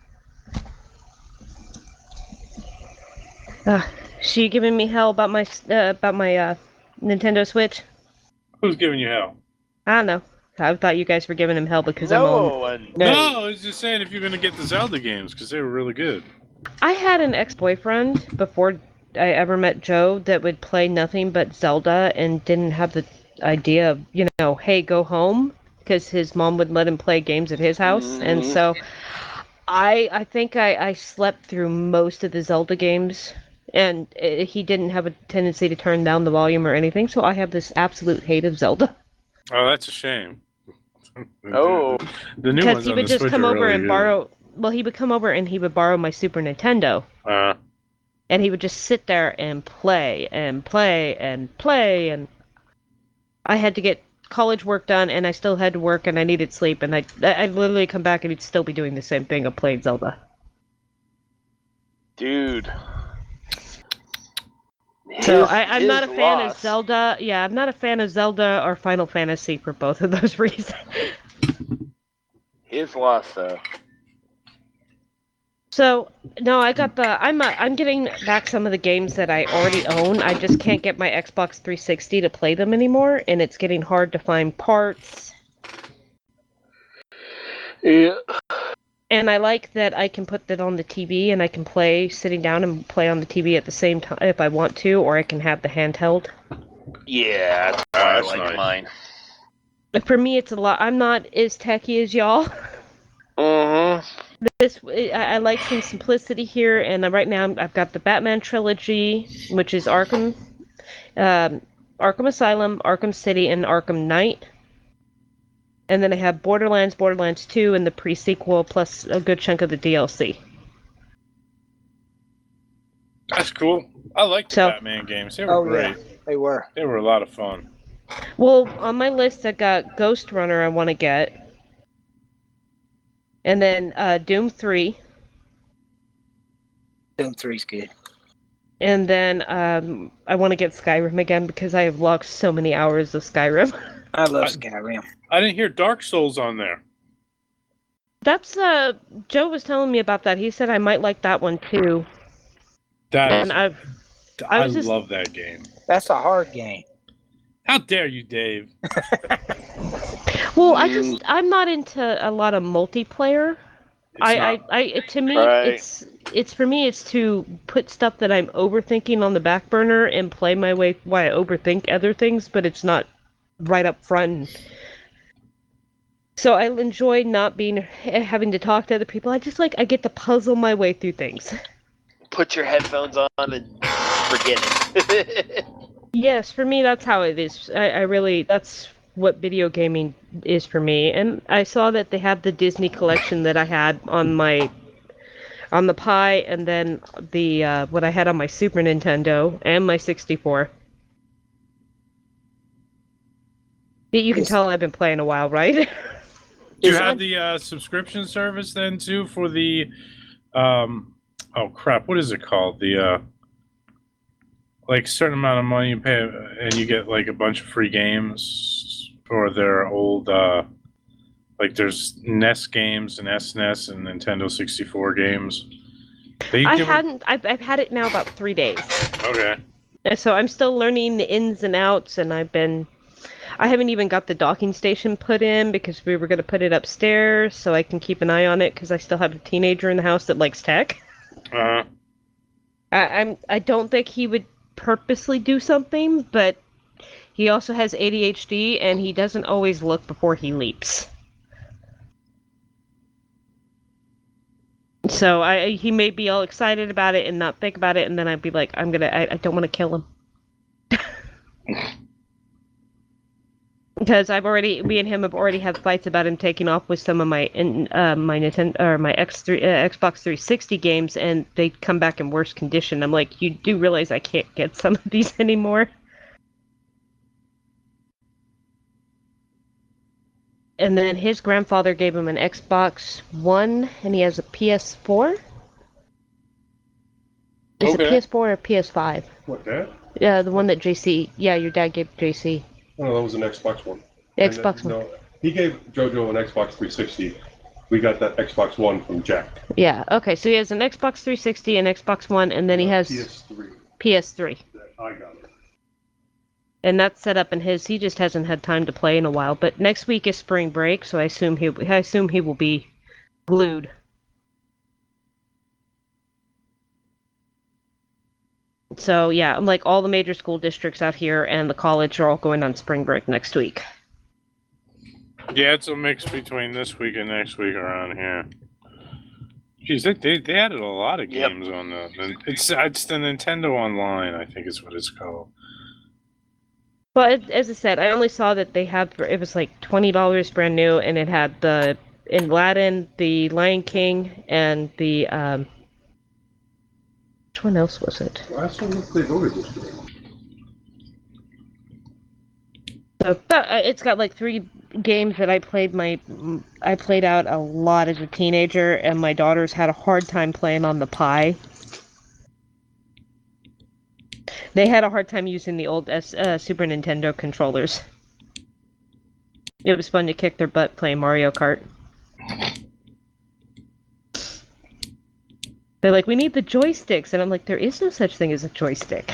Speaker 5: She giving me hell about my Nintendo Switch.
Speaker 2: Who's giving you hell?
Speaker 5: I don't know. I thought you guys were giving him hell because I'm
Speaker 1: No
Speaker 5: on.
Speaker 1: one.
Speaker 2: No, I was just saying if you're gonna get the Zelda games because they were really good.
Speaker 5: I had an ex-boyfriend before I ever met Joe that would play nothing but Zelda and didn't have the idea of, hey, go home, because his mom wouldn't let him play games at his house. And so I think I slept through most of the Zelda games, and he didn't have a tendency to turn down the volume or anything, so I have this absolute hate of Zelda.
Speaker 2: Oh, that's a shame.
Speaker 1: Oh.
Speaker 2: The new
Speaker 5: Because
Speaker 2: ones
Speaker 5: he
Speaker 2: on
Speaker 5: would
Speaker 2: the
Speaker 5: just
Speaker 2: Switch
Speaker 5: come
Speaker 2: are
Speaker 5: over
Speaker 2: really
Speaker 5: and
Speaker 2: good.
Speaker 5: borrow. Well, he would come over and he would borrow my Super Nintendo. And he would just sit there and play and play and play, and I had to get college work done, and I still had to work, and I needed sleep, and I'd literally come back and he'd still be doing the same thing of playing Zelda.
Speaker 1: Dude.
Speaker 5: So I'm not a
Speaker 1: his
Speaker 5: fan
Speaker 1: loss.
Speaker 5: of Zelda. Yeah, I'm not a fan of Zelda or Final Fantasy for both of those reasons.
Speaker 1: His loss, though.
Speaker 5: So no, I'm getting back some of the games that I already own. I just can't get my Xbox 360 to play them anymore, and it's getting hard to find parts.
Speaker 1: Yeah.
Speaker 5: And I like that I can put that on the TV and I can play sitting down and play on the TV at the same time if I want to, or I can have the handheld.
Speaker 1: Yeah, that's why I
Speaker 2: that's
Speaker 1: like
Speaker 2: nice.
Speaker 1: mine.
Speaker 5: For me, it's a lot. I'm not as techy as y'all. I like some simplicity here, and right now I've got the Batman trilogy, which is Arkham Asylum, Arkham City, and Arkham Knight. And then I have Borderlands, Borderlands 2, and the pre-sequel, plus a good chunk of the DLC.
Speaker 2: That's cool. I like the Batman games. They were great.
Speaker 10: Yeah, they were.
Speaker 2: They were a lot of fun.
Speaker 5: Well, on my list, I got Ghost Runner I want to get. And then Doom 3.
Speaker 10: Doom 3's good.
Speaker 5: And then I want to get Skyrim again because I have logged so many hours of Skyrim.
Speaker 10: I love Skyrim.
Speaker 2: I didn't hear Dark Souls on there.
Speaker 5: That's Joe was telling me about that. He said I might like that one too.
Speaker 2: I
Speaker 5: just
Speaker 2: love that game.
Speaker 10: That's a hard game.
Speaker 2: How dare you, Dave?
Speaker 5: Well, I'm not into a lot of multiplayer. To me, it's for me, it's to put stuff that I'm overthinking on the back burner and play my way while I overthink other things, but it's not right up front. So I enjoy not having to talk to other people. I get to puzzle my way through things.
Speaker 1: Put your headphones on and forget it.
Speaker 5: Yes, for me, that's how it is. That's what video gaming is for me. And I saw that they have the Disney collection that I had on the Pi, and then the what I had on my Super Nintendo and my 64. You can tell I've been playing a while, right?
Speaker 2: Do you have the subscription service then too for the oh crap, what is it called? The like a certain amount of money you pay and you get like a bunch of free games for their old like there's NES games and SNES and Nintendo 64 games.
Speaker 5: I've had it now about 3 days.
Speaker 2: Okay.
Speaker 5: So I'm still learning the ins and outs, and I haven't even got the docking station put in because we were going to put it upstairs so I can keep an eye on it because I still have a teenager in the house that likes tech. I don't think he would purposely do something, but he also has ADHD and he doesn't always look before he leaps. So he may be all excited about it and not think about it, and then I'd be like, I don't want to kill him. Because me and him have already had fights about him taking off with some of my Nintendo or my Xbox 360 games, and they come back in worse condition. I'm like, you do realize I can't get some of these anymore? And then his grandfather gave him an Xbox One, and he has a PS4. Is it PS4 or PS5?
Speaker 9: What, Dad?
Speaker 5: Yeah, the one that JC. Yeah, your dad gave JC.
Speaker 9: Oh, that was an Xbox One.
Speaker 5: Xbox One.
Speaker 9: No, he gave JoJo an Xbox 360. We got that Xbox One from Jack.
Speaker 5: Yeah, okay, so he has an Xbox 360, an Xbox One, and then he has PS3.
Speaker 9: I got it.
Speaker 5: And that's set up in his. He just hasn't had time to play in a while. But next week is spring break, so I assume he will be glued. So yeah, I'm like all the major school districts out here and the college are all going on spring break next week.
Speaker 2: Yeah, it's a mix between this week and next week around here. Geez, they added a lot of games on the. It's the Nintendo Online, I think is what it's called.
Speaker 5: But as I said, I only saw that it was like $20 brand new, and it had in Aladdin, the Lion King, and the which one else was it?
Speaker 9: Last one they voted yesterday.
Speaker 5: So it's got like 3 games that I played out a lot as a teenager, and my daughters had a hard time playing on the Pi. They had a hard time using the old Super Nintendo controllers. It was fun to kick their butt playing Mario Kart. They're like, we need the joysticks, and I'm like, there is no such thing as a joystick.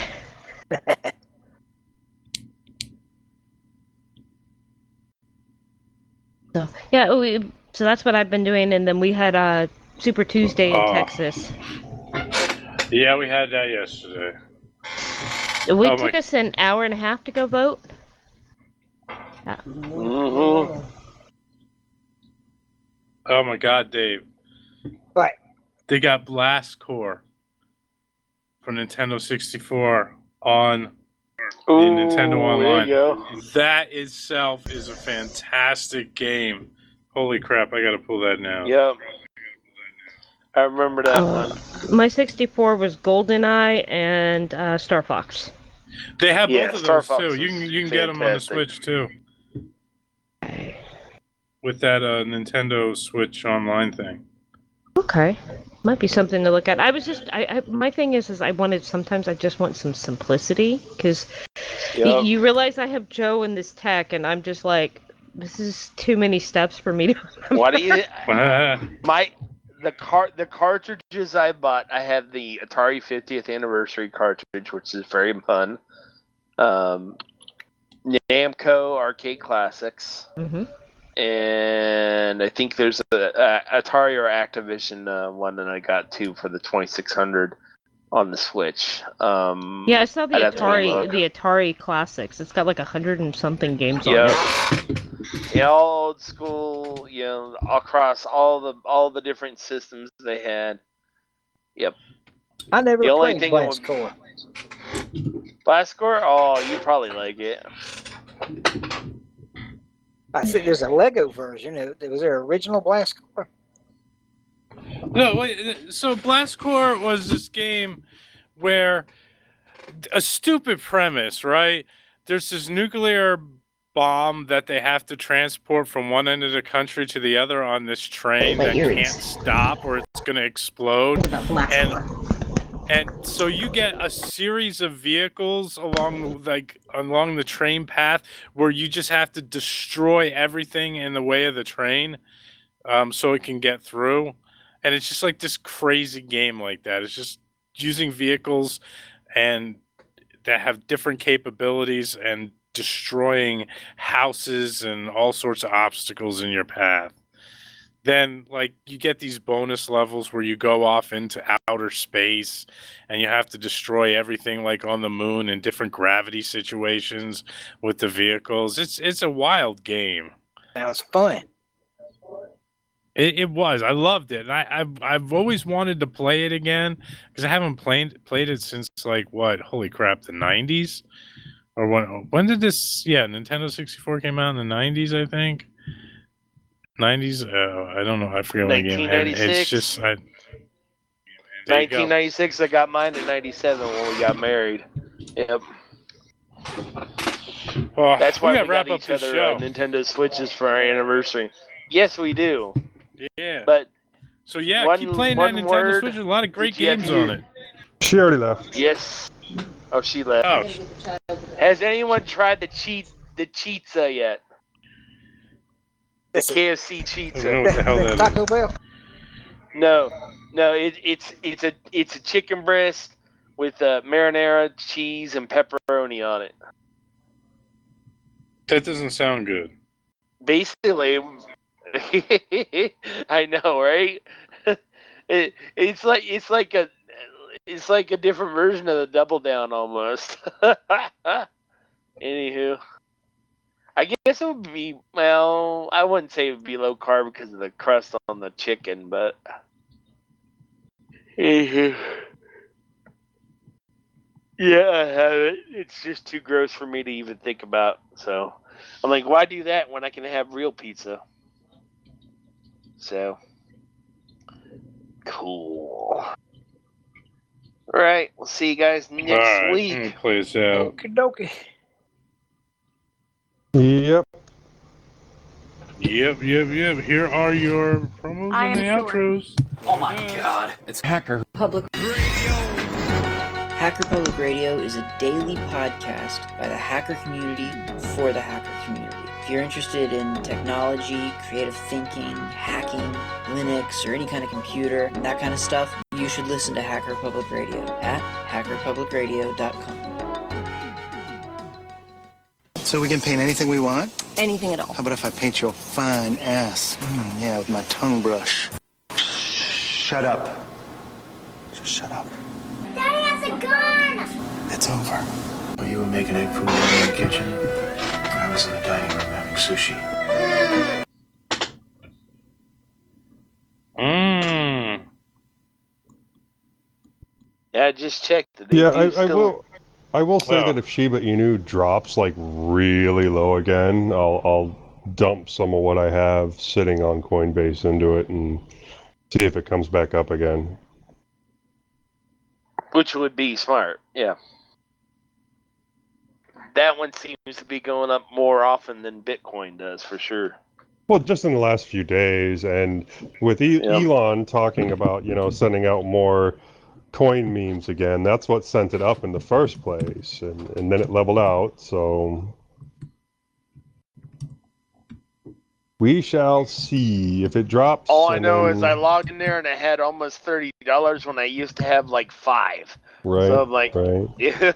Speaker 5: So yeah, So that's what I've been doing, and then we had Super Tuesday in
Speaker 2: Oh.
Speaker 5: Texas.
Speaker 2: Yeah, we had that yesterday.
Speaker 5: It took us an hour and a half to go vote.
Speaker 1: Mm-hmm.
Speaker 2: Oh my God, Dave.
Speaker 10: What?
Speaker 2: They got Blast Core for Nintendo 64 on the Nintendo Online.
Speaker 1: There you go.
Speaker 2: That itself is a fantastic game. Holy crap, I gotta pull that now.
Speaker 1: Yep. I remember that one.
Speaker 5: My 64 was GoldenEye and Star Fox.
Speaker 2: They have
Speaker 1: Yeah,
Speaker 2: both of
Speaker 1: Star
Speaker 2: those
Speaker 1: Fox
Speaker 2: too. You
Speaker 1: was
Speaker 2: can get them on the
Speaker 1: fantastic.
Speaker 2: Switch too. With that Nintendo Switch Online thing.
Speaker 5: Okay, might be something to look at. I was just, my thing is sometimes I just want some simplicity, because you realize I have Joe in this tech, and I'm just like, this is too many steps for me to remember.
Speaker 1: What do you? The cartridges I bought, I have the Atari 50th anniversary cartridge, which is very fun. Namco Arcade Classics.
Speaker 5: Mm-hmm.
Speaker 1: And I think there's a Atari or Activision one that I got too for the 2600 on the Switch.
Speaker 5: Yeah, I saw the Atari Classics. It's got like 100 and something games on it.
Speaker 1: Yeah, all old school. You know, across all the different systems they had. Yep.
Speaker 10: I never
Speaker 1: The only
Speaker 10: played
Speaker 1: thing
Speaker 10: Blast Core.
Speaker 1: Blast Core? Oh, you probably like it.
Speaker 10: I think there's a Lego version. Was there an original Blast Core?
Speaker 2: No, wait. So Blast Core was this game where a stupid premise, right? There's this nuclear bomb that they have to transport from one end of the country to the other on this train that can't stop or it's going to explode. And so you get a series of vehicles along the train path where you just have to destroy everything in the way of the train, so it can get through. And it's just like this crazy game like that. It's just using vehicles and that have different capabilities and destroying houses and all sorts of obstacles in your path. Then, like, you get these bonus levels where you go off into outer space and you have to destroy everything, like on the moon in different gravity situations with the vehicles. It's a wild game.
Speaker 10: That was fun.
Speaker 2: It was. I loved it. And I've always wanted to play it again because I haven't played it since, like, what? Holy crap, the 90s? Or when did this? Yeah, Nintendo 64 came out in the 90s, I think. 90s? I don't know. I forget what game.
Speaker 1: 1996.
Speaker 2: It's just
Speaker 1: 1996. I got mine in 97 when we got married. Yep.
Speaker 2: Well,
Speaker 1: that's why we
Speaker 2: wrap
Speaker 1: got
Speaker 2: up
Speaker 1: each
Speaker 2: this
Speaker 1: other
Speaker 2: show.
Speaker 1: Nintendo Switches for our anniversary. Yes, we do.
Speaker 2: Yeah.
Speaker 1: But
Speaker 2: so yeah, keep playing that Nintendo Switch. There's a lot of great games on it.
Speaker 9: She already left.
Speaker 1: Yes. Oh, she left.
Speaker 2: Oh.
Speaker 1: Has anyone tried the Cheetza yet? The KFC Cheetza.
Speaker 2: I don't know what the hell that is.
Speaker 10: Taco Bell.
Speaker 1: No, it's a chicken breast with marinara, cheese, and pepperoni on it.
Speaker 2: That doesn't sound good.
Speaker 1: Basically, I know, right? It's like a different version of the Double Down almost. Anywho, I guess it would be, well, I wouldn't say it would be low carb because of the crust on the chicken, but anywho. Yeah, I have it. It's just too gross for me to even think about. So I'm like, why do that when I can have real pizza? So cool. All right, we'll see you guys next week.
Speaker 2: Let me play this out.
Speaker 10: Okie dokie.
Speaker 9: Yep.
Speaker 2: Yep. Here are your promos and the outros.
Speaker 8: Oh my God. It's Hacker
Speaker 11: Public Radio. Hacker Public Radio is a daily podcast by the hacker community for the hacker community. If you're interested in technology, creative thinking, hacking, Linux, or any kind of computer, and that kind of stuff, you should listen to Hacker Public Radio at hackerpublicradio.com.
Speaker 7: So we can paint anything we want?
Speaker 12: Anything at all.
Speaker 7: How about if I paint your fine ass? Yeah, with my tongue brush. Shut up. Just shut up.
Speaker 3: Daddy has a gun!
Speaker 7: It's over. Well, you were making egg food in the kitchen. I was in the dining room having sushi.
Speaker 1: Yeah, just checked.
Speaker 9: Yeah, I will say that if Shiba Inu drops like really low again, I'll dump some of what I have sitting on Coinbase into it and see if it comes back up again.
Speaker 1: Which would be smart, yeah. That one seems to be going up more often than Bitcoin does, for sure.
Speaker 9: Well, just in the last few days, and with Elon talking about, sending out more coin memes again, that's what sent it up in the first place, and then it leveled out, so we shall see if it drops.
Speaker 1: All I know is I logged in there and I had almost $30 when I used to have like 5.
Speaker 9: Right.
Speaker 1: So I'm like,
Speaker 9: right.
Speaker 1: Yeah.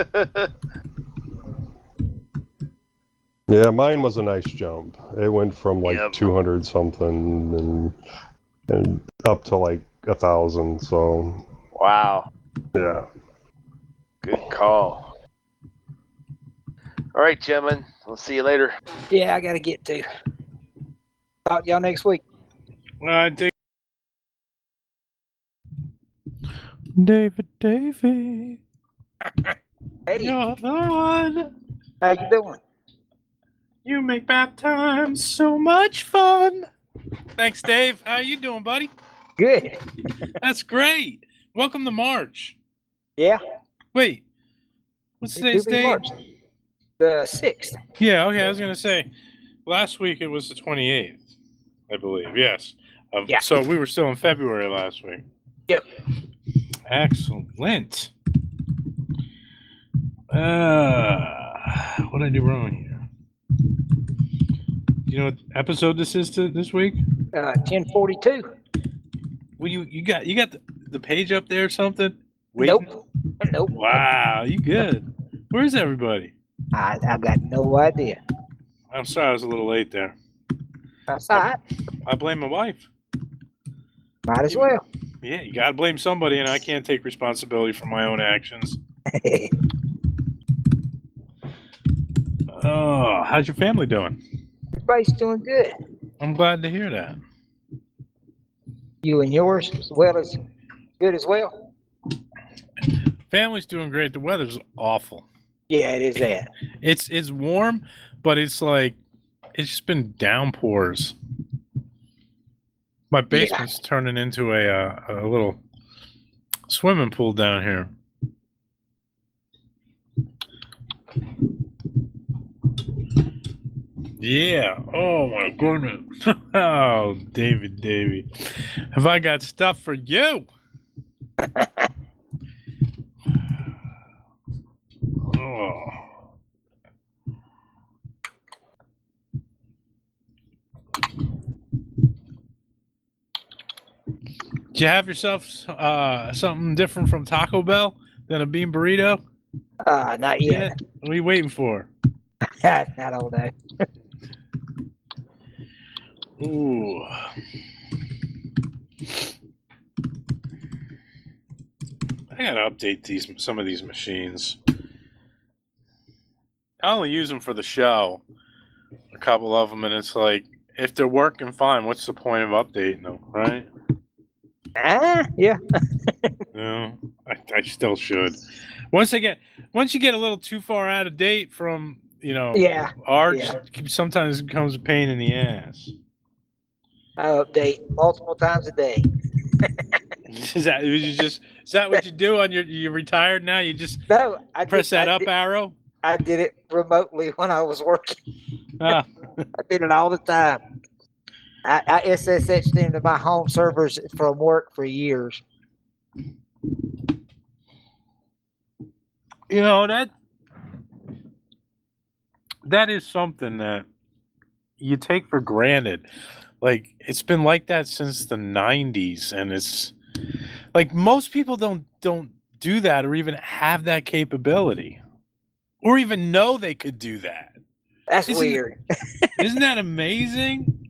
Speaker 9: Yeah, mine was a nice jump. It went from like 200 something and up to like 1,000. So
Speaker 1: wow.
Speaker 9: Yeah.
Speaker 1: Good call. All right, gentlemen. We'll see you later.
Speaker 10: Yeah, I got to get to. Talk to y'all next week.
Speaker 2: David.
Speaker 10: Hey.
Speaker 2: You're the one.
Speaker 10: How you doing?
Speaker 2: You make bath time so much fun. Thanks, Dave. How you doing, buddy?
Speaker 10: Good.
Speaker 2: That's great. Welcome to March.
Speaker 10: Yeah.
Speaker 2: Wait. What's today's date?
Speaker 10: March. The 6th.
Speaker 2: Yeah, okay. I was going to say, last week it was the 28th, I believe. Yes.
Speaker 10: Yeah.
Speaker 2: So we were still in February last week.
Speaker 10: Yep.
Speaker 2: Excellent. What did I do wrong here? You know what episode this is this week?
Speaker 10: 1042.
Speaker 2: Well, you got the page up there or something?
Speaker 10: Nope.
Speaker 2: Wow, you good. Where's everybody?
Speaker 10: I've got no idea.
Speaker 2: I'm sorry I was a little late there.
Speaker 10: That's all right.
Speaker 2: I blame my wife.
Speaker 10: Might as well.
Speaker 2: Yeah, you gotta blame somebody, and I can't take responsibility for my own actions. Oh, how's your family doing?
Speaker 10: Everybody's doing good.
Speaker 2: I'm glad to hear that.
Speaker 10: You and yours as well as good as well?
Speaker 2: Family's doing great. The weather's awful.
Speaker 10: Yeah, it is that.
Speaker 2: It's warm, but it's like it's just been downpours. My basement's turning into a little swimming pool down here. Yeah. Oh my goodness. Oh, Davey. Have I got stuff for you? Oh. Did you have yourself something different from Taco Bell than a bean burrito?
Speaker 10: Not yet.
Speaker 2: What are you waiting for?
Speaker 10: Not all day.
Speaker 2: Ooh. I gotta update some of these machines. I only use them for the show, a couple of them, and it's like, if they're working fine, what's the point of updating them, right?
Speaker 10: Yeah.
Speaker 2: No, I still should. Once you get a little too far out of date from Arch, sometimes it becomes a pain in the ass.
Speaker 10: I update multiple times a day.
Speaker 2: Is that what you do on you're retired now? You just press that up arrow?
Speaker 10: I did it remotely when I was working.
Speaker 2: I
Speaker 10: did it all the time. I SSH'd into my home servers from work for years.
Speaker 2: You know, that is something that you take for granted. Like, it's been like that since the 90s, and it's like most people don't do that or even have that capability or even know they could do that.
Speaker 10: That's weird.
Speaker 2: Isn't that amazing?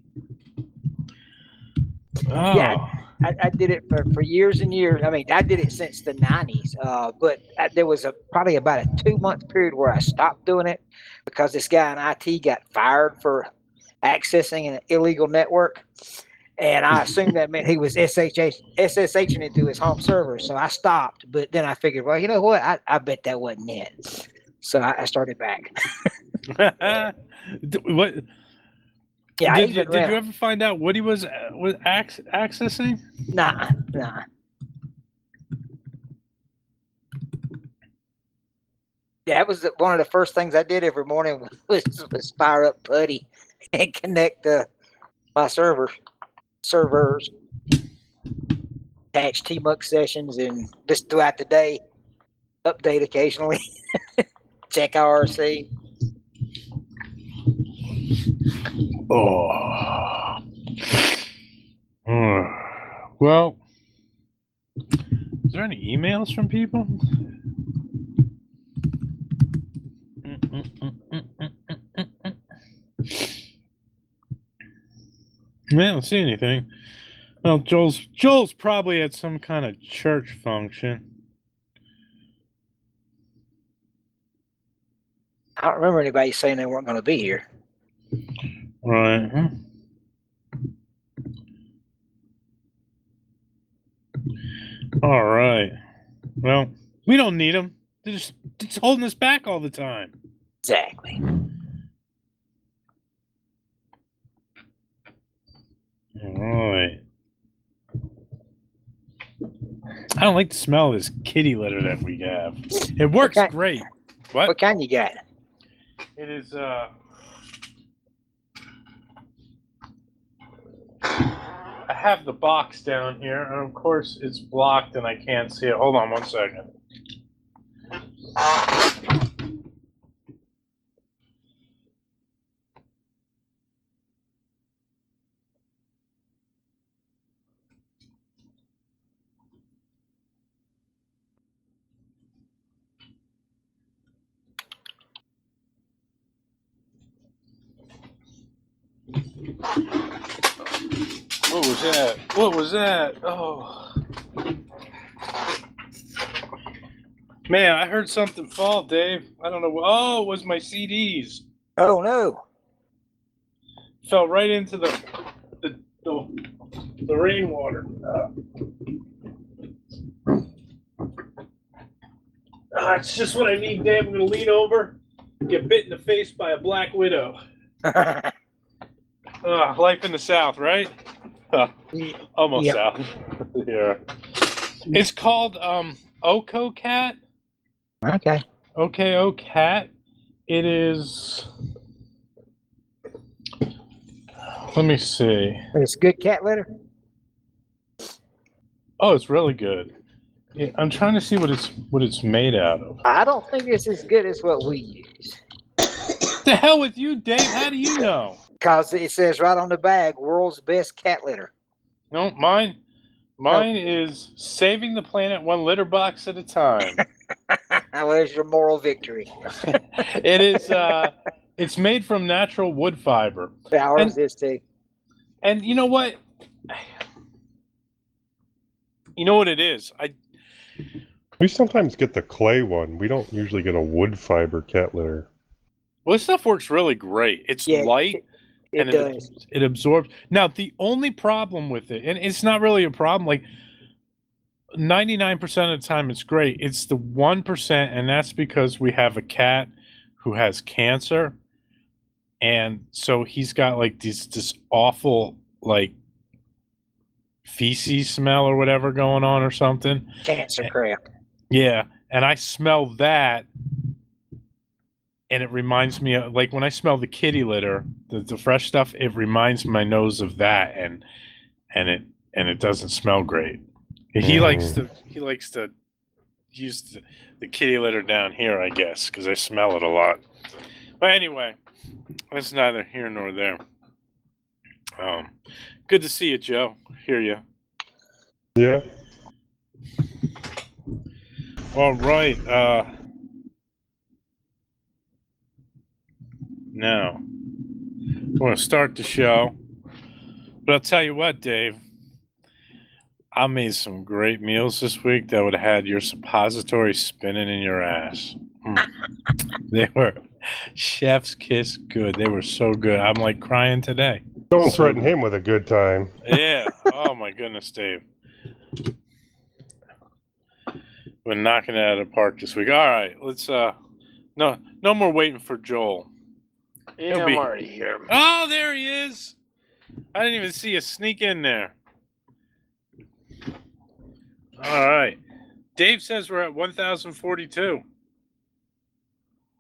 Speaker 2: Oh.
Speaker 10: Yeah, I did it for years and years. I mean, I did it since the 90s. But there was probably about a 2-month period where I stopped doing it because this guy in IT got fired for accessing an illegal network. And I assumed that meant he was SSHing it through his home server. So I stopped. But then I figured, well, you know what? I bet that wasn't it. So I started back.
Speaker 2: What?
Speaker 10: Yeah,
Speaker 2: Did you ever find out what he was accessing?
Speaker 10: Nah. Yeah, that was one of the first things I did every morning was fire up Putty and connect my servers, attach TMUX sessions, and just throughout the day, update occasionally, check IRC.
Speaker 2: Oh. Well, is there any emails from people? I don't see anything. Well, Joel's probably at some kind of church function.
Speaker 10: I don't remember anybody saying they weren't going to be here.
Speaker 2: Right. All right. Well, we don't need them. They're just holding us back all the time.
Speaker 10: Exactly.
Speaker 2: All right. I don't like the smell of this kitty litter that we have. It works great.
Speaker 10: What kind you got?
Speaker 2: It is I have the box down here, and of course it's blocked and I can't see it. Hold on one second. What was that? What was that? Oh. Man, I heard something fall, Dave. I don't know. Oh, it was my CDs.
Speaker 10: Oh, no.
Speaker 2: Fell right into the rainwater. It's just what I need, Dave. I'm going to lean over, get bit in the face by a black widow. Life in the South, right? Almost South. Yeah. It's called Oko Cat.
Speaker 10: Okay.
Speaker 2: OKO Cat. It is. Let me see.
Speaker 10: It's good cat litter.
Speaker 2: Oh, it's really good. Yeah, I'm trying to see what it's made out of.
Speaker 10: I don't think it's as good as what we use.
Speaker 2: The hell with you, Dave? How do you know?
Speaker 10: Because it says right on the bag, world's best cat litter.
Speaker 2: No, mine is saving the planet one litter box at a time.
Speaker 10: Where's your moral victory?
Speaker 2: It is. It's made from natural wood fiber.
Speaker 10: Ours is too.
Speaker 2: And you know what? You know what it is?
Speaker 9: We sometimes get the clay one. We don't usually get a wood fiber cat litter.
Speaker 2: Well, this stuff works really great. It's light.
Speaker 10: It does.
Speaker 2: It absorbs. Now, the only problem with it, and it's not really a problem, like 99% of the time it's great. It's the 1%, and that's because we have a cat who has cancer. And so he's got like this awful like feces smell or whatever going on or something.
Speaker 10: Cancer crap.
Speaker 2: Yeah. And I smell that. And it reminds me of, like, when I smell the kitty litter, the fresh stuff, it reminds my nose of that, and it doesn't smell great. He likes to use the kitty litter down here, I guess, because I smell it a lot. But anyway, that's neither here nor there. Good to see you, Joe. Hear you.
Speaker 9: Yeah.
Speaker 2: All right. Now, we're going to start the show. But I'll tell you what, Dave. I made some great meals this week that would have had your suppository spinning in your ass. They were chef's kiss good. They were so good. I'm like crying today.
Speaker 9: Don't threaten him with a good time.
Speaker 2: Yeah. Oh my goodness, Dave. We're knocking it out of the park this week. All right, let's no more waiting for Joel.
Speaker 1: Yeah, I'm already here.
Speaker 2: Oh, there he is. I didn't even see you sneak in there. All right. Dave says we're at 1,042.